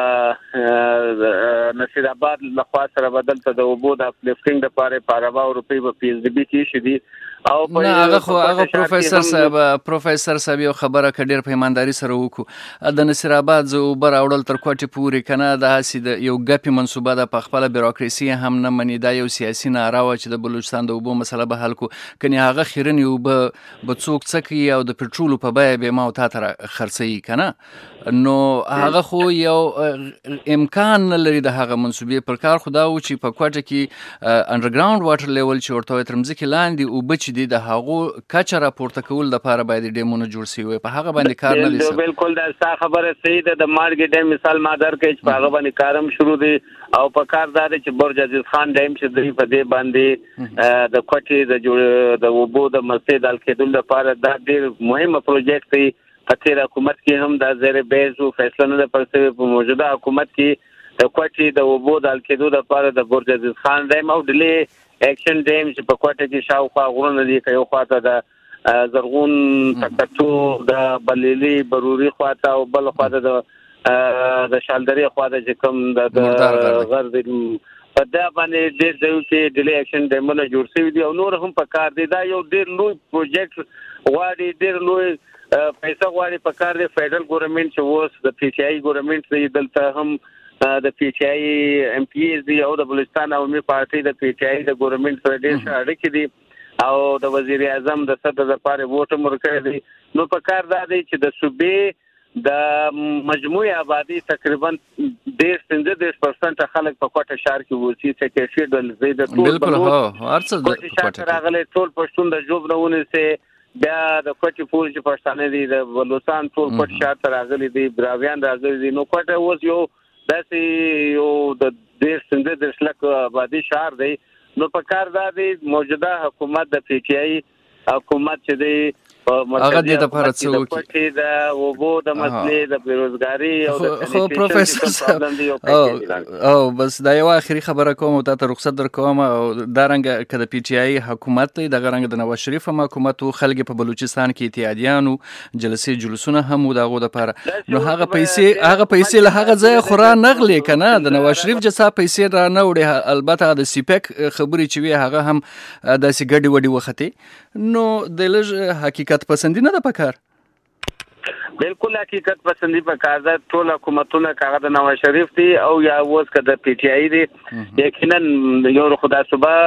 نصیر آباد لخوا سره بدل ته د وبو د اپلیفټینګ لپاره 12 روپۍ په پی ایچ ډي بي کې شدي او نه هغه پروفیسور صاحب یو خبره کډیر په ایمانداري سره وکړو د نصیر آباد زو بر اورل تر کوټه پوری کنه د هسي د یو غپی منسوبه د خپل بیروکراسي هم نه منی دا یو سیاسي ناراوه چې د بلوچستان د وبو مسله به حل کو کني هغه خیرن یو به څوک څکی او د پټرول په بیه به ما او تا تر خرڅي کنه نو هغه خو یو امکان لري د هغه منسوبې پر کار خدا و چې په کوټه کې انډرګراوند واټر لیول چې ورته ترمځ کې لاندې او بچ دي د هغه کچ راپورته کول د لپاره باید ډیمونه جوړ شي وي په هغه باندې کار نه لسه بالکل دا خبره صحیح ده د مارګ ډیم مثال ما درکې چې په هغه باندې کارم شروع دي او په کار دار چې برج عزیز خان ډیم چې دی په دې باندې د کوټې د جوړ د وبو د مسجد الکدل لپاره دا ډیر مهمه پروجیکټ دی په تیر حکومت کې هم د زیر بیزو فیصله نه پرسه په موجوده حکومت کې د کوټې د وبو د الکدو لپاره د برج عزیز خان ډیم او دلی اکشن ډیم چې په کوټه کې شاوخوا غرونه دي یو خواته د زرغون تکتو د بلیلی بروري خواته او بل خواته د شالدری خواته چې کوم د غرض په دا باندې ډېر ځایو کې ډیلی اکشن ډیمونه جوړ شوي دي او نور هم په کار دي دا یو ډېر لوی پروجیکټ غواړي ډېر لوی پیسې غواړي په کار دی فدرال ګورنمنت چې اوس د پی ټی آی ګورنمنت دی دلته هم د پی ټی آی ایم پی ایز دی او د بلوچستان عوامي پارټي د پی ټی آی د ګورنمنت سره ډېر ښه اړیکې دي او د وزیر اعظم د صدر لپاره ووټ ورکړی دی نو په کار دا دی چې د صوبې د مجموعي آبادی تقریبا 15% خلک په کوټه شهر کې وسی سکیټری د زیاده ټول بالکل هر څه د کوټه راغلي ټول پښتون د جوب نهونه سي بیا د کوټه پور چې پښتانه دي د بلوچستان ټول کوټه شهر ته راغلي دي براویان راغلي دي نو کوټه اوس یو داسې یو د 15 لک آبادی شهر دی نو په کار دا دی موجوده حکومت د پی ټی آی حکومت چې دی هغه دې د لپاره څه وکړي د وبو د مسلې د بیروزګاری او د خو پروفیسور صاحب او بس دا یو اخري خبره کوم او ته رخصت در کوم او دا رنګ کده پی ټی آی حکومت دی د غرنګ د نواز شریف حکومت او خلک په بلوچستان کې اتحادیانو جلسې جلوسونه هم دغه د لپاره نو هغه پیسې له هغه ځای خورا نغلې کنه د نواز شریف جسا پیسې را نه وړي البته د سیپک خبري چې وی هغه هم د سیګډي وډي وخته نو د لږ حقیقت پسندی نه ده پکار بالکل حقیقت پسندی پکار ده ټول حکومتونه کاغه د نواز شریف دی او یا اوس کده پی ټی آی دی یقینا یو خدا صبح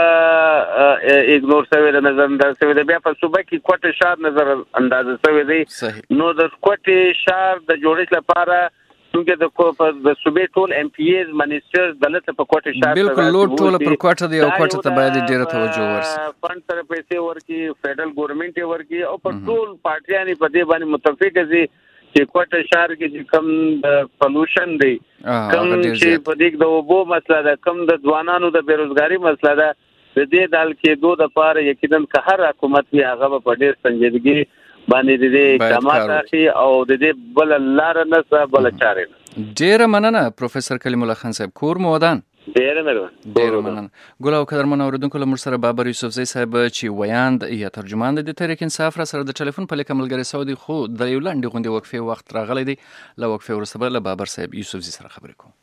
ایګنور شوی د نظر انداز شوی دی بیا په صبح کې کوټه شهر نظر انداز شوی دی نو د کوټه شهر د جوړښت لپاره څنګه د صوبې ټول ایم پی ایز منیسټرز دلته په کوټه شهر بالکل لوټ ټول پر کوټه دی او کوټه ته باید ډیره توجه ورسي فند سره پیسې ورکي فدرال ګورنمنت ورکي او په ټول پارټیانی په دې باندې متفق دي چې کوټه شهر کې کوم پولوشن دی کوم چې په دې د وبو مسله ده کوم د ځوانانو د بیروزګاری مسله ده د دې دال کې دوه د پاره یقینا که هر حکومت وي هغه په ډېر سنجیدګي باندې دې اقدامات اخلي او د دې بل لار نه څه بل چارې ډېر مننه پروفیسور کلیم الله خان صاحب کور مودان ډېر مننه ګل او قدرمن اوریدونکو له سره بابر یوسفزی صاحب چې ویاند یا ترجمان د تحریک انصاف را سره د ټلیفون په لیکه ملګری سعودي خو د یو لاندې غونډې وقفه وخت راغلی دی له وقفه وروسته له بابر صاحب یوسفزی سره خبرې کوم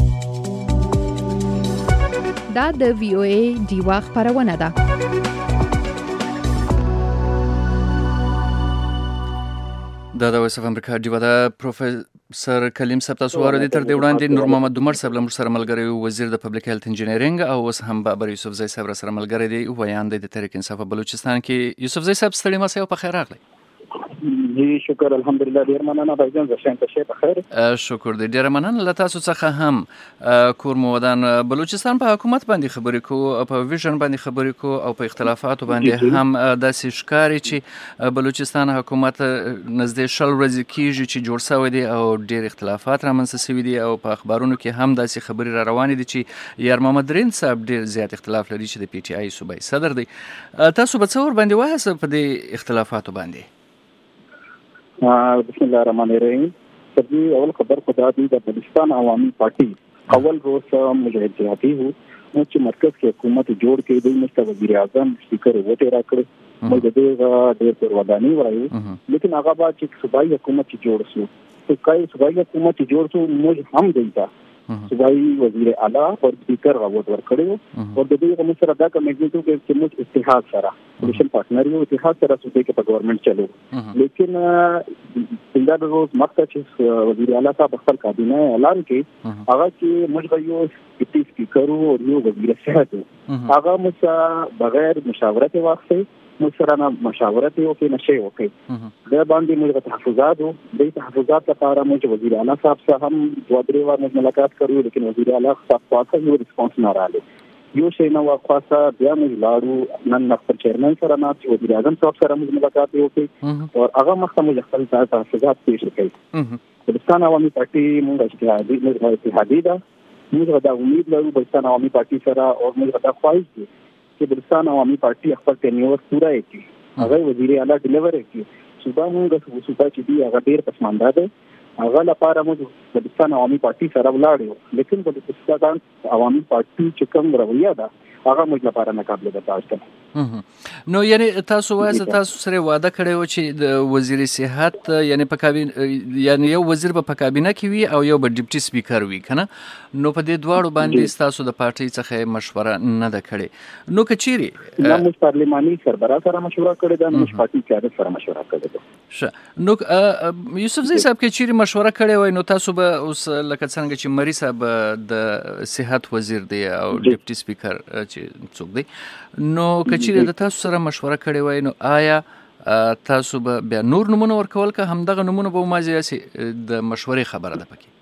دا د وی او ای دیوا خبرونه ده د وایس اف امریکا ډیوا د پروفیسور کلیم صاحب تاسو ورته تر دې وړاندې نور محمد عمر صاحب لمر سره ملګری وزیر د پبلک هیلث انجینرینګ او اوس هم بابر یوسفزی صاحب سره ملګری دی ویاند د تحریک انصاف بلوچستان کې یوسفزی صاحب ستړي مسئ او په خیر راغلی جی شکر الحمدلله ډیر مننه بایجان زه شه په خیر شکر دې ډیر مننه له تاسو څخه هم کور مودان بلوچستان په حکومت باندې خبرې کو په ویژن باندې خبرې کو او په اختلافاتو باندې هم داسې ښکاري چې بلوچستان حکومت نږدې 10 ورځې کېږي چې جوړ شوی دی او ډیر اختلافات رامنځته شوي دي او په اخبارونو کې هم داسې خبرې را روانې دي چې یار محمد رین صاحب ډیر زیات اختلاف لري چې د پی ټی آی صوبایي صدر دی تاسو به څور باندې وایي په دې اختلافاتو باندې بسم الله الرحمن الرحیم سبھی اول خبر خدا دی د بلوچستان عوامي پارټي اول روز مجاهد جهادي وو چې مرکز کې حکومت جوړ کړي د مستر وزیر اعظم سپیکر وټه راکړ موږ د دې ډېر پر ودانۍ وایو لیکن هغه بعد چې صوبایي حکومت جوړ شو صوبائی حکومت جوړ شو موږ هم دیتا صوبائی وزیر اعلی اور سپیکر راوت ورکړو او د دې کوم سره دا کمیټمنټ کې موږ اتحاد سره کولیشن پارټنر یو اتحاد سره صوبې کې په ګورنمنت چلو لیکن څنګه د روز مکه چې وزیر اعلی صاحب خپل کابینه اعلان کړي هغه چې موږ یو سپیکر او یو وزیر صحت هغه موږ بغیر مشاورت واخلي موږ سره نه مشاورت یو کې نشي وکړي دا باندې موږ تحفظات د تحفظات لپاره موږ وزیر اعلی صاحب سره هم دوه درې واره ملاقات کړو لیکن وزیر اعلی صاحب خاصه یو ریسپانس نه راغلی یو شی نه واخصه بیا موږ لاړو نن خپل چیرمن سره نه چې وزیر اعظم صاحب سره موږ ملاقات وکړو او هغه مخته موږ خپل تحفظات پیش کړي بلوچستان عوامي پارټي موږ اتحادی ده موږ دا امید لرو بلوچستان عوامي پارټي سره او موږ دا خواهش دي چې بلوچستان عوامي پارټي خپل ټینیور پورا کړي هغه وزیر اعلی ډیلیور کړي صوبا موږ صوبا چې دی هغه ډیر پسمانده ده هغه لپاره موږ بلوچستان عوامي پارټي سره ولاړو لیکن بلوچستان عوامي پارټي چې کوم رویه ده هغه موږ لپاره ناقابل برداشت ده نو یعنی تاسو وایي تاسو سره وعده کړی و چې د وزیر صحت یعنی په کابینه یعنی یو وزیر په کابینه کې وي او یو به ډیپټي سپیکر وي کنه نو په دې دواړو باندې تاسو د پارټي څخه مشوره نه ده کړې نو کچيري موږ پارلماني سربراه سره مشوره کړې ده موږ پارټي قیادت سره مشوره کړې ده نو یوسف زئی صاحب کچيري مشوره کړې وای نو تاسو به اوس لکه څنګه چې مری صاحب د صحت وزیر دی او ډیپټي سپیکر چې څوک دی نو کچيري د تاسو سره مشوره کړې وای نو آیا تاسو به بیا نور نمونه ورکول که همدغه نمونه به مازه د مشورې خبره ده پکې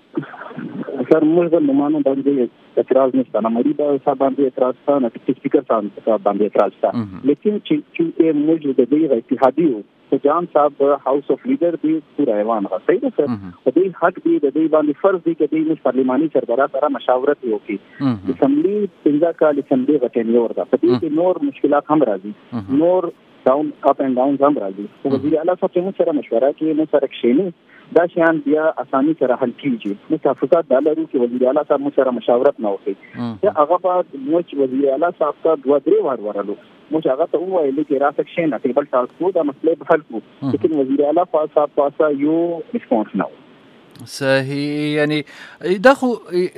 سر موږ د نمونه باندې اعتراض نشته نه مری دا صاحب باندې اعتراض تا نه سپیکر صاحب باندې اعتراض تا لیکن چې موږ د دې اتحادی او جان صاحب هاوس اف لیډر دی پورا ایوان غوښتي ده سر په دې حق دی د دې باندې فرض دی چې د پارلماني سربراه سره مشاورت وکړي اسمبلی څنګه کال اسمبلی غټنی ورته په دې کې نور مشکلات هم راځي نور ډاون اپ اینڈ ډاون هم راځي وزیر اعلی صاحب څنګه سره مشوره کوي نو سره کښینی دا شیان بیا اساني سره حل کیږي نو تفصیلات د لرو چې وزیر اعلی صاحب سره مشاورت نه وکړي یا هغه بعد موږ وزیر اعلی صاحب ته دوه درې وار ورالو موږ هغه ته وویل چې راځه کښینه ټیبل ټاک کو دا مسله حل کو لیکن وزیر اعلی صاحب پاسه یو ریسپانس نه صحیح یعنی دا خو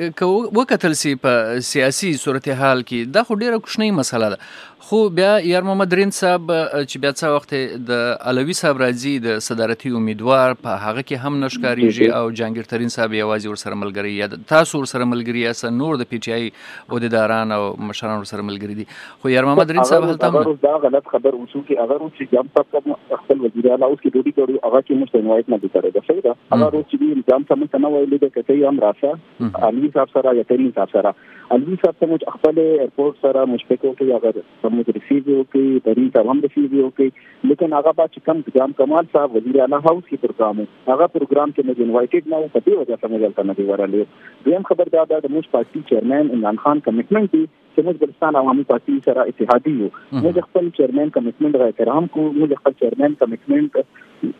وکتل سی په سیاسي صورتحال کې دا خو ډیره کوچنی مسله ده خو بیا یار محمد رین صاحب چې بیا څه وخت د علوي صاحب راځي د صدارتي امیدوار په هغه کې هم نشکاریږي او جهانگیر ترین صاحب یوازې ورسره ملګری یا تاسو ورسره ملګری یا نور د پی ټی آی عہدیداران او مشران ورسره ملګری دي خو یار محمد رین صاحب هلته هم دا غلط خبر وشو چې اگر چې جام صاحب خپل وزیر اعلی اوس کې ډوډۍ کوي هغه کې موږ انوایت نه کړی دا صحیح ده هغه چې جام صاحب ته نو ویل د کته هم راشه علي صاحب سره یا ترین صاحب سره علي صاحب ته موږ خپل ایرپورټ سره مشفقو کې اگر موږ ریسیو کې ترین صاحب هم ریسیو کې لیکن هغه با چې کم جام کمال صاحب وزیر اعلی هاوس کې پروګرام هغه پروګرام کې موږ انوایټډ نه په دې وجه سره موږ نه دی ورالې دیم خبر دا د موږ پارټي چیرمن عمران خان کمټمنټ دی چې موږ بلوچستان عوامي پارټي سره اتحادی یو موږ خپل چیرمن کمټمنټ را احترام کوو موږ خپل چیرمن کمټمنټ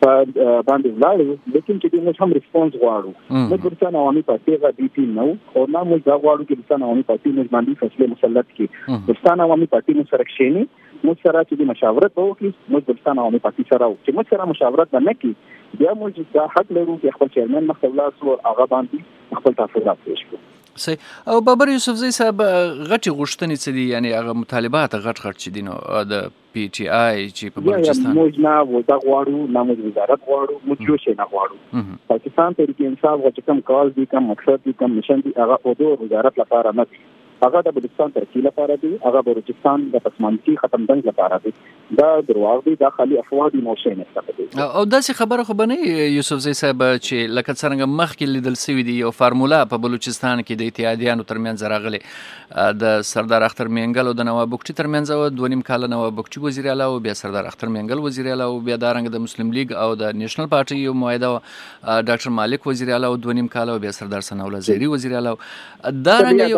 باندې ولاړو لیکن چې موږ هم ریسپانس غواړو موږ بلوچستان عوامي پارټي غا دي ټیم نو او نه موږ دا غواړو چې بلوچستان عوامي پارټي موږ باندې فیصله مسلط کړي بلوچستان عوامي پارټي موږ سره کښینی موږ سره چې مشاورت وکړي موږ بلوچستان عوامي پارټي سره او چې موږ سره مشاورت نه کړي بیا موږ دا حق لرو چې خپل چیرمن مخاوله سو هغه باندې خپل تفصیلات پیش کړو او بابر یوسف زئی صاحب غټي غوښتنې څه دي یعنی هغه مطالبات غټ چې دي نو د پی ټی آی چې په بلوچستان موږ نه ودا غواړو نه موږ وزارت غواړو موږ یو شی نه غواړو پاکستان تحریک انصاف چې کوم کال دي کوم مقصد دي کوم مشن دي هغه او د وزارت لپاره نه دي هغه د بلوچستان ترقی لپاره دي هغه بلوچستان د پسماندګي ختم دنګ لپاره دي دا درواغ دي دا خالي افواه دي نو شي نه ستفاده او داسې خبره خو بنه یوسف زئی صاحب چې لکه څنګه مخکې لیدل سوي دي یو فارمولا په بلوچستان کې د اتحادیانو ترمنځ راغلي د سردار اختر مینګل او د نواب بخچي ترمنځ او 2.5 کال نواب بخچي وزیر اعلی او بیا سردار اختر مینګل وزیر اعلی او بیا د رنګ د مسلم لیگ او د نېشنل پارټي یو معاهده ډاکټر مالک وزیر اعلی او 2.5 کال او بیا سردار ثناء الله زیری وزیر اعلی دا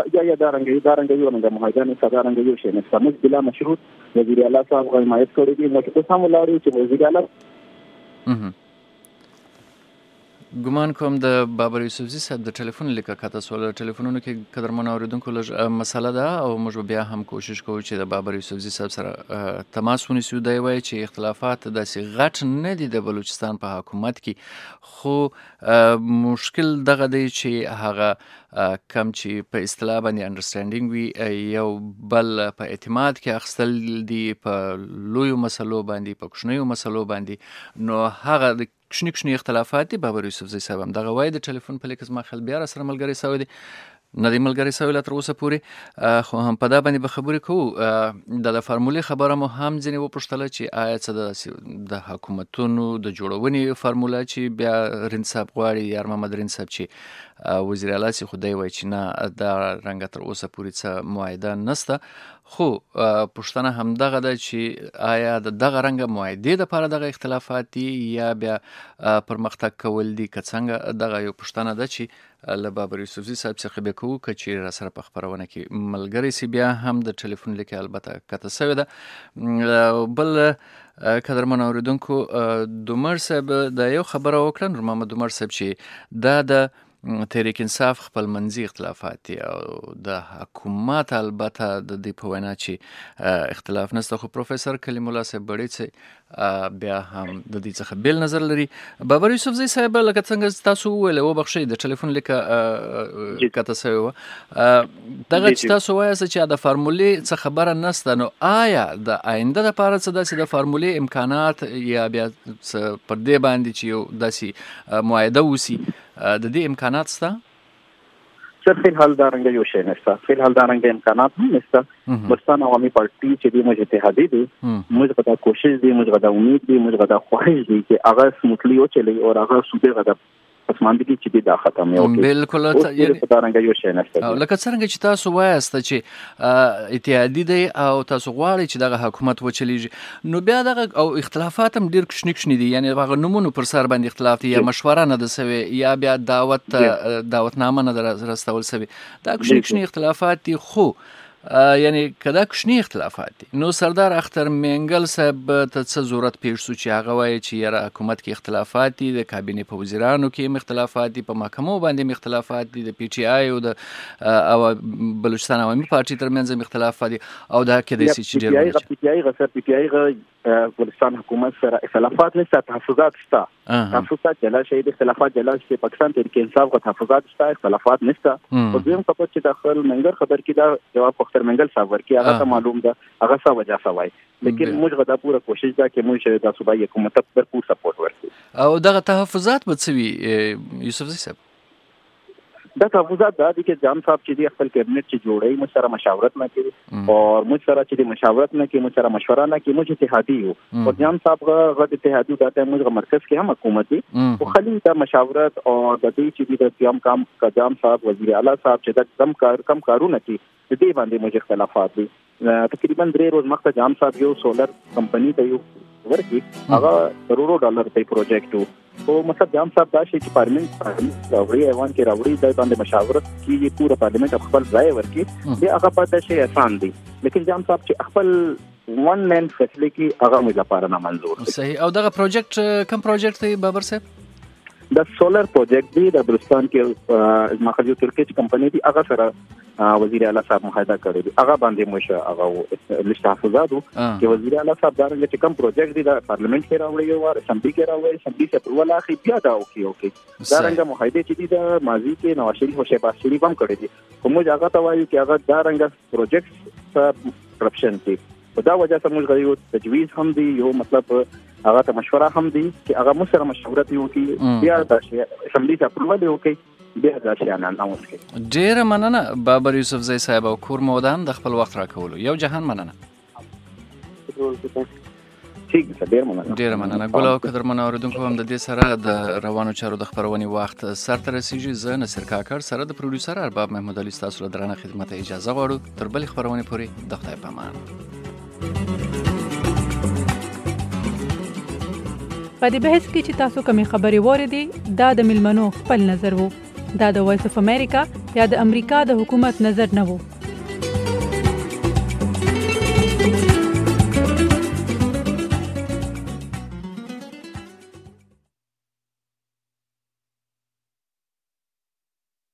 رنګ یو معاهده نه ساده یو شی نه سمج بلا مشروط وزیر اعلی صاحب حمایت کړی دی نو چې سم ولاري چې وزیر اعلی ګمان کوم د بابر یوسفزي صاحب د ټلیفون لیکه کاته سول ټلیفونونو کې قدرمن اوریدونکو لږ مسله ده او موږ بیا هم کوشش کوو چې د بابر یوسفزي صاحب سره تماس ونیسو. دی وایي چې اختلافات داسې غټ نه دي د بلوچستان په حکومت کې، خو مشکل دغه دی چې هغه کم چې په اصطلاح باندې انډرسټینډینګ وي یو بل په اعتماد کې اخیستل دي په لویو مسلو باندې، په کوچنیو مسلو باندې، نو هغه د کوچني اختلافات دي. بابر یوسفزي صاحب هم دغه وایي. د ټلیفون په لیک زما خیال بیا را سره ملګری سوی دی، نه دی ملګری سوی لا تر اوسه پورې، خو هم په دا باندې به خبرې کوو. د فارمولې خبره مو هم ځینې وپوښتله چې آیا څه د حکومتونو د جوړونې فارموله چې بیا رین صاحب غواړي، یار محمد رین صاحب چې وزیر اعلی سي، خو دی وایي چې نه دا رنګه تر اوسه پورې څه معاهده نسته. خو پوښتنه هم دغه ده چې آیا د دغه رنګه معاهدې دپاره دغه اختلافات دي یا بیا پرمختګ کول دي که څنګه؟ دغه یو پوښتنه ده چې له بابر یوسفزي صاحب څخه بیا کوو، که چیرې را سره په خپرونه کې ملګری سي. بیا هم د ټلیفون لیکه البته کته سوې ده. بل قدرمن اوریدونکو، دومر صاحب د یو خبره وکړه، نور محمد دومر صاحب، چې دا د تحریک انصاف خپل منځي اختلافات دي او د حکومت البته د دې په وینا چې اختلاف نشته، خو پروفیسور کلیم الله صاحب بړیڅ بیا هم د دې څخه بیل نظر لري. بابر یوسفزي صاحب لکه څنګه تاسو وویل، وبخښئ د ټلیفون لیکه کته سوی وه، دغه چې تاسو وایاست چې د فارمولې څه خبره نشته، نو آیا د آینده دپاره څه داسې د فارمولې امکانات یا بیا څه پر دې باندې چې یو داسې معاهده وسي د دې امکانات شته؟ سر فی الحال دا رنګه یو شی نشته، فی الحال دا رنګه امکانات هم نشته. بلوچستان عوامي پارټي چې دی موږ اتحادی دی، موږ غدا کوشش دی، موږ غدا امید دی، موږ غدا خواهش دی چې هغه سموتلی او چلی او هغه صوبې غدا پسماندګي چې دا ختم یو کې بالکل یعنی دا رنګه یو شی نشته. لکه څنګه چې تاسو وایاست چې اتحادی دی او تاسو غواړئ چې دغه حکومت وچلیږي، نو بیا دغه او اختلافات هم ډیر کوچني دي، یعنی هغه نمونه پر سر باندې اختلاف دي یا مشوره نه ده سوی یا بیا دعوتنامه نه ده رسول سوی، دا کوچني اختلافات دي. خو یعنی کدا کوچني اختلافات دي، نو سردار اختر مینګل صاحب ته څه ضرورت پیښ شو چې هغه وایي چې یاره حکومت کې اختلافات دي، د کابینې په وزیرانو کې اختلافات دي، په محکمو باندې اختلافات دي، د پی ټی آی او د بلوچستان عوامي پارټي ترمنځ اختلافات دي، او دا کېدای شي چې ډېر پی ټی آی بلوچستان حکومت سره اختلافات نشته، تحفظات شته، تحفظات جلا شي، د اختلافات جلا شي، پاکستان تحریک انصاف غو تحفظات شته، اختلافات نشته. او دویم خبر چې داخل منګر خبر کې دا جواب اختر منګل صاحب ورکی هغه ته معلوم ده هغه څه وجہ سوای، لیکن موږ غدا پوره کوشش ده چې موږ د صوبایي حکومت پر پور سپورټ ورکړو. او دغه تحفظات به څه وي یوسفزي صاحب؟ دا تحفظات دا دي چې جام صاحب چې دی خپل کابینټ چې جوړي موږ سره مشاورت نه کوي او موږ سره چې مشاورت نه کوي، موږ سره مشوره نه کوي، موږ اتحادی یو او جام صاحب غو اتحادی دا ته موږ مرکز کې هم حکومت دي او خالي دا مشاورت او د دې چې د قیام کام کا جام صاحب وزیر اعلی صاحب چې دا کم کارونه کوي د دې باندې موږ اختلافات دي. تقریبا 3 روز مخکې جام صاحب یو سولر کمپنی ته یو ورکی هغه کروڑو ډالر په پروجیکټ او مطلب جام صاحب دا شي چې پارلیمنت راوړي ایوان کې راوړي د باندې مشاورت کیږي، پورا پارلیمنت خپل ځای ورکی دی، هغه پاتې شي آسان دي، لیکن جام صاحب چې خپل ون مین فیصله کی هغه موږ لپاره نه منظور. صحیح. او دغه پروجیکټ کوم پروجیکټ دی بابر صاحب؟ د سولر پروجیکټ دی د بلوچستان کې مخاجو ترکیه کمپنی دی، هغه سره وزیر اعلی صاحب معاهده کړی دی، هغه باندې موږ هغه لست تحفظاتو چې وزیر اعلی صاحب دا رنګ چې کوم پروجیکټ دی د پارلیمنت کې راوړی او اسمبلی کې راوړی، اسمبلی څخه اپروول اخی بیا دا اوکي دا رنګ معاهده چې دی د ماضی کې نواز شریف او شهباز شریف هم کړی دي، کوم هغه ته وایي چې هغه دا رنګ پروجیکټ څخه کرپشن دی، په دا وجه ته موږ غوښتو تجویز هم دی، یو مطلب هغه ته مشوره هم دی چې هغه مو سره مشورت وکړي، بیا دا شی اسمبلی ته اپروول وکړي، بیا دا شی نه اناونس کړي. ډېره مننه بابر یوسفزي صاحب او کور مودان د خپل وخت راکولو. یو جهان مننه. ډېره مننه. ګل او قدرمن اوریدونکو، هم د دې سره د روانو چارو د خپرونې وخت سرته رسیږي. زه نصیر کاکړ سره د پروډوسر ارباب محمود علي ستاسو له درنه خدمت اجازه غواړو. تر بلې خپرونې پورې د خدای په امان. په دې بحث کې چې تاسو کومې خبرې واورېدې دا د ملمنو خپل نظر وو، دا د وایس اف امریکا یا د امریکا د حکومت نظر نه وو.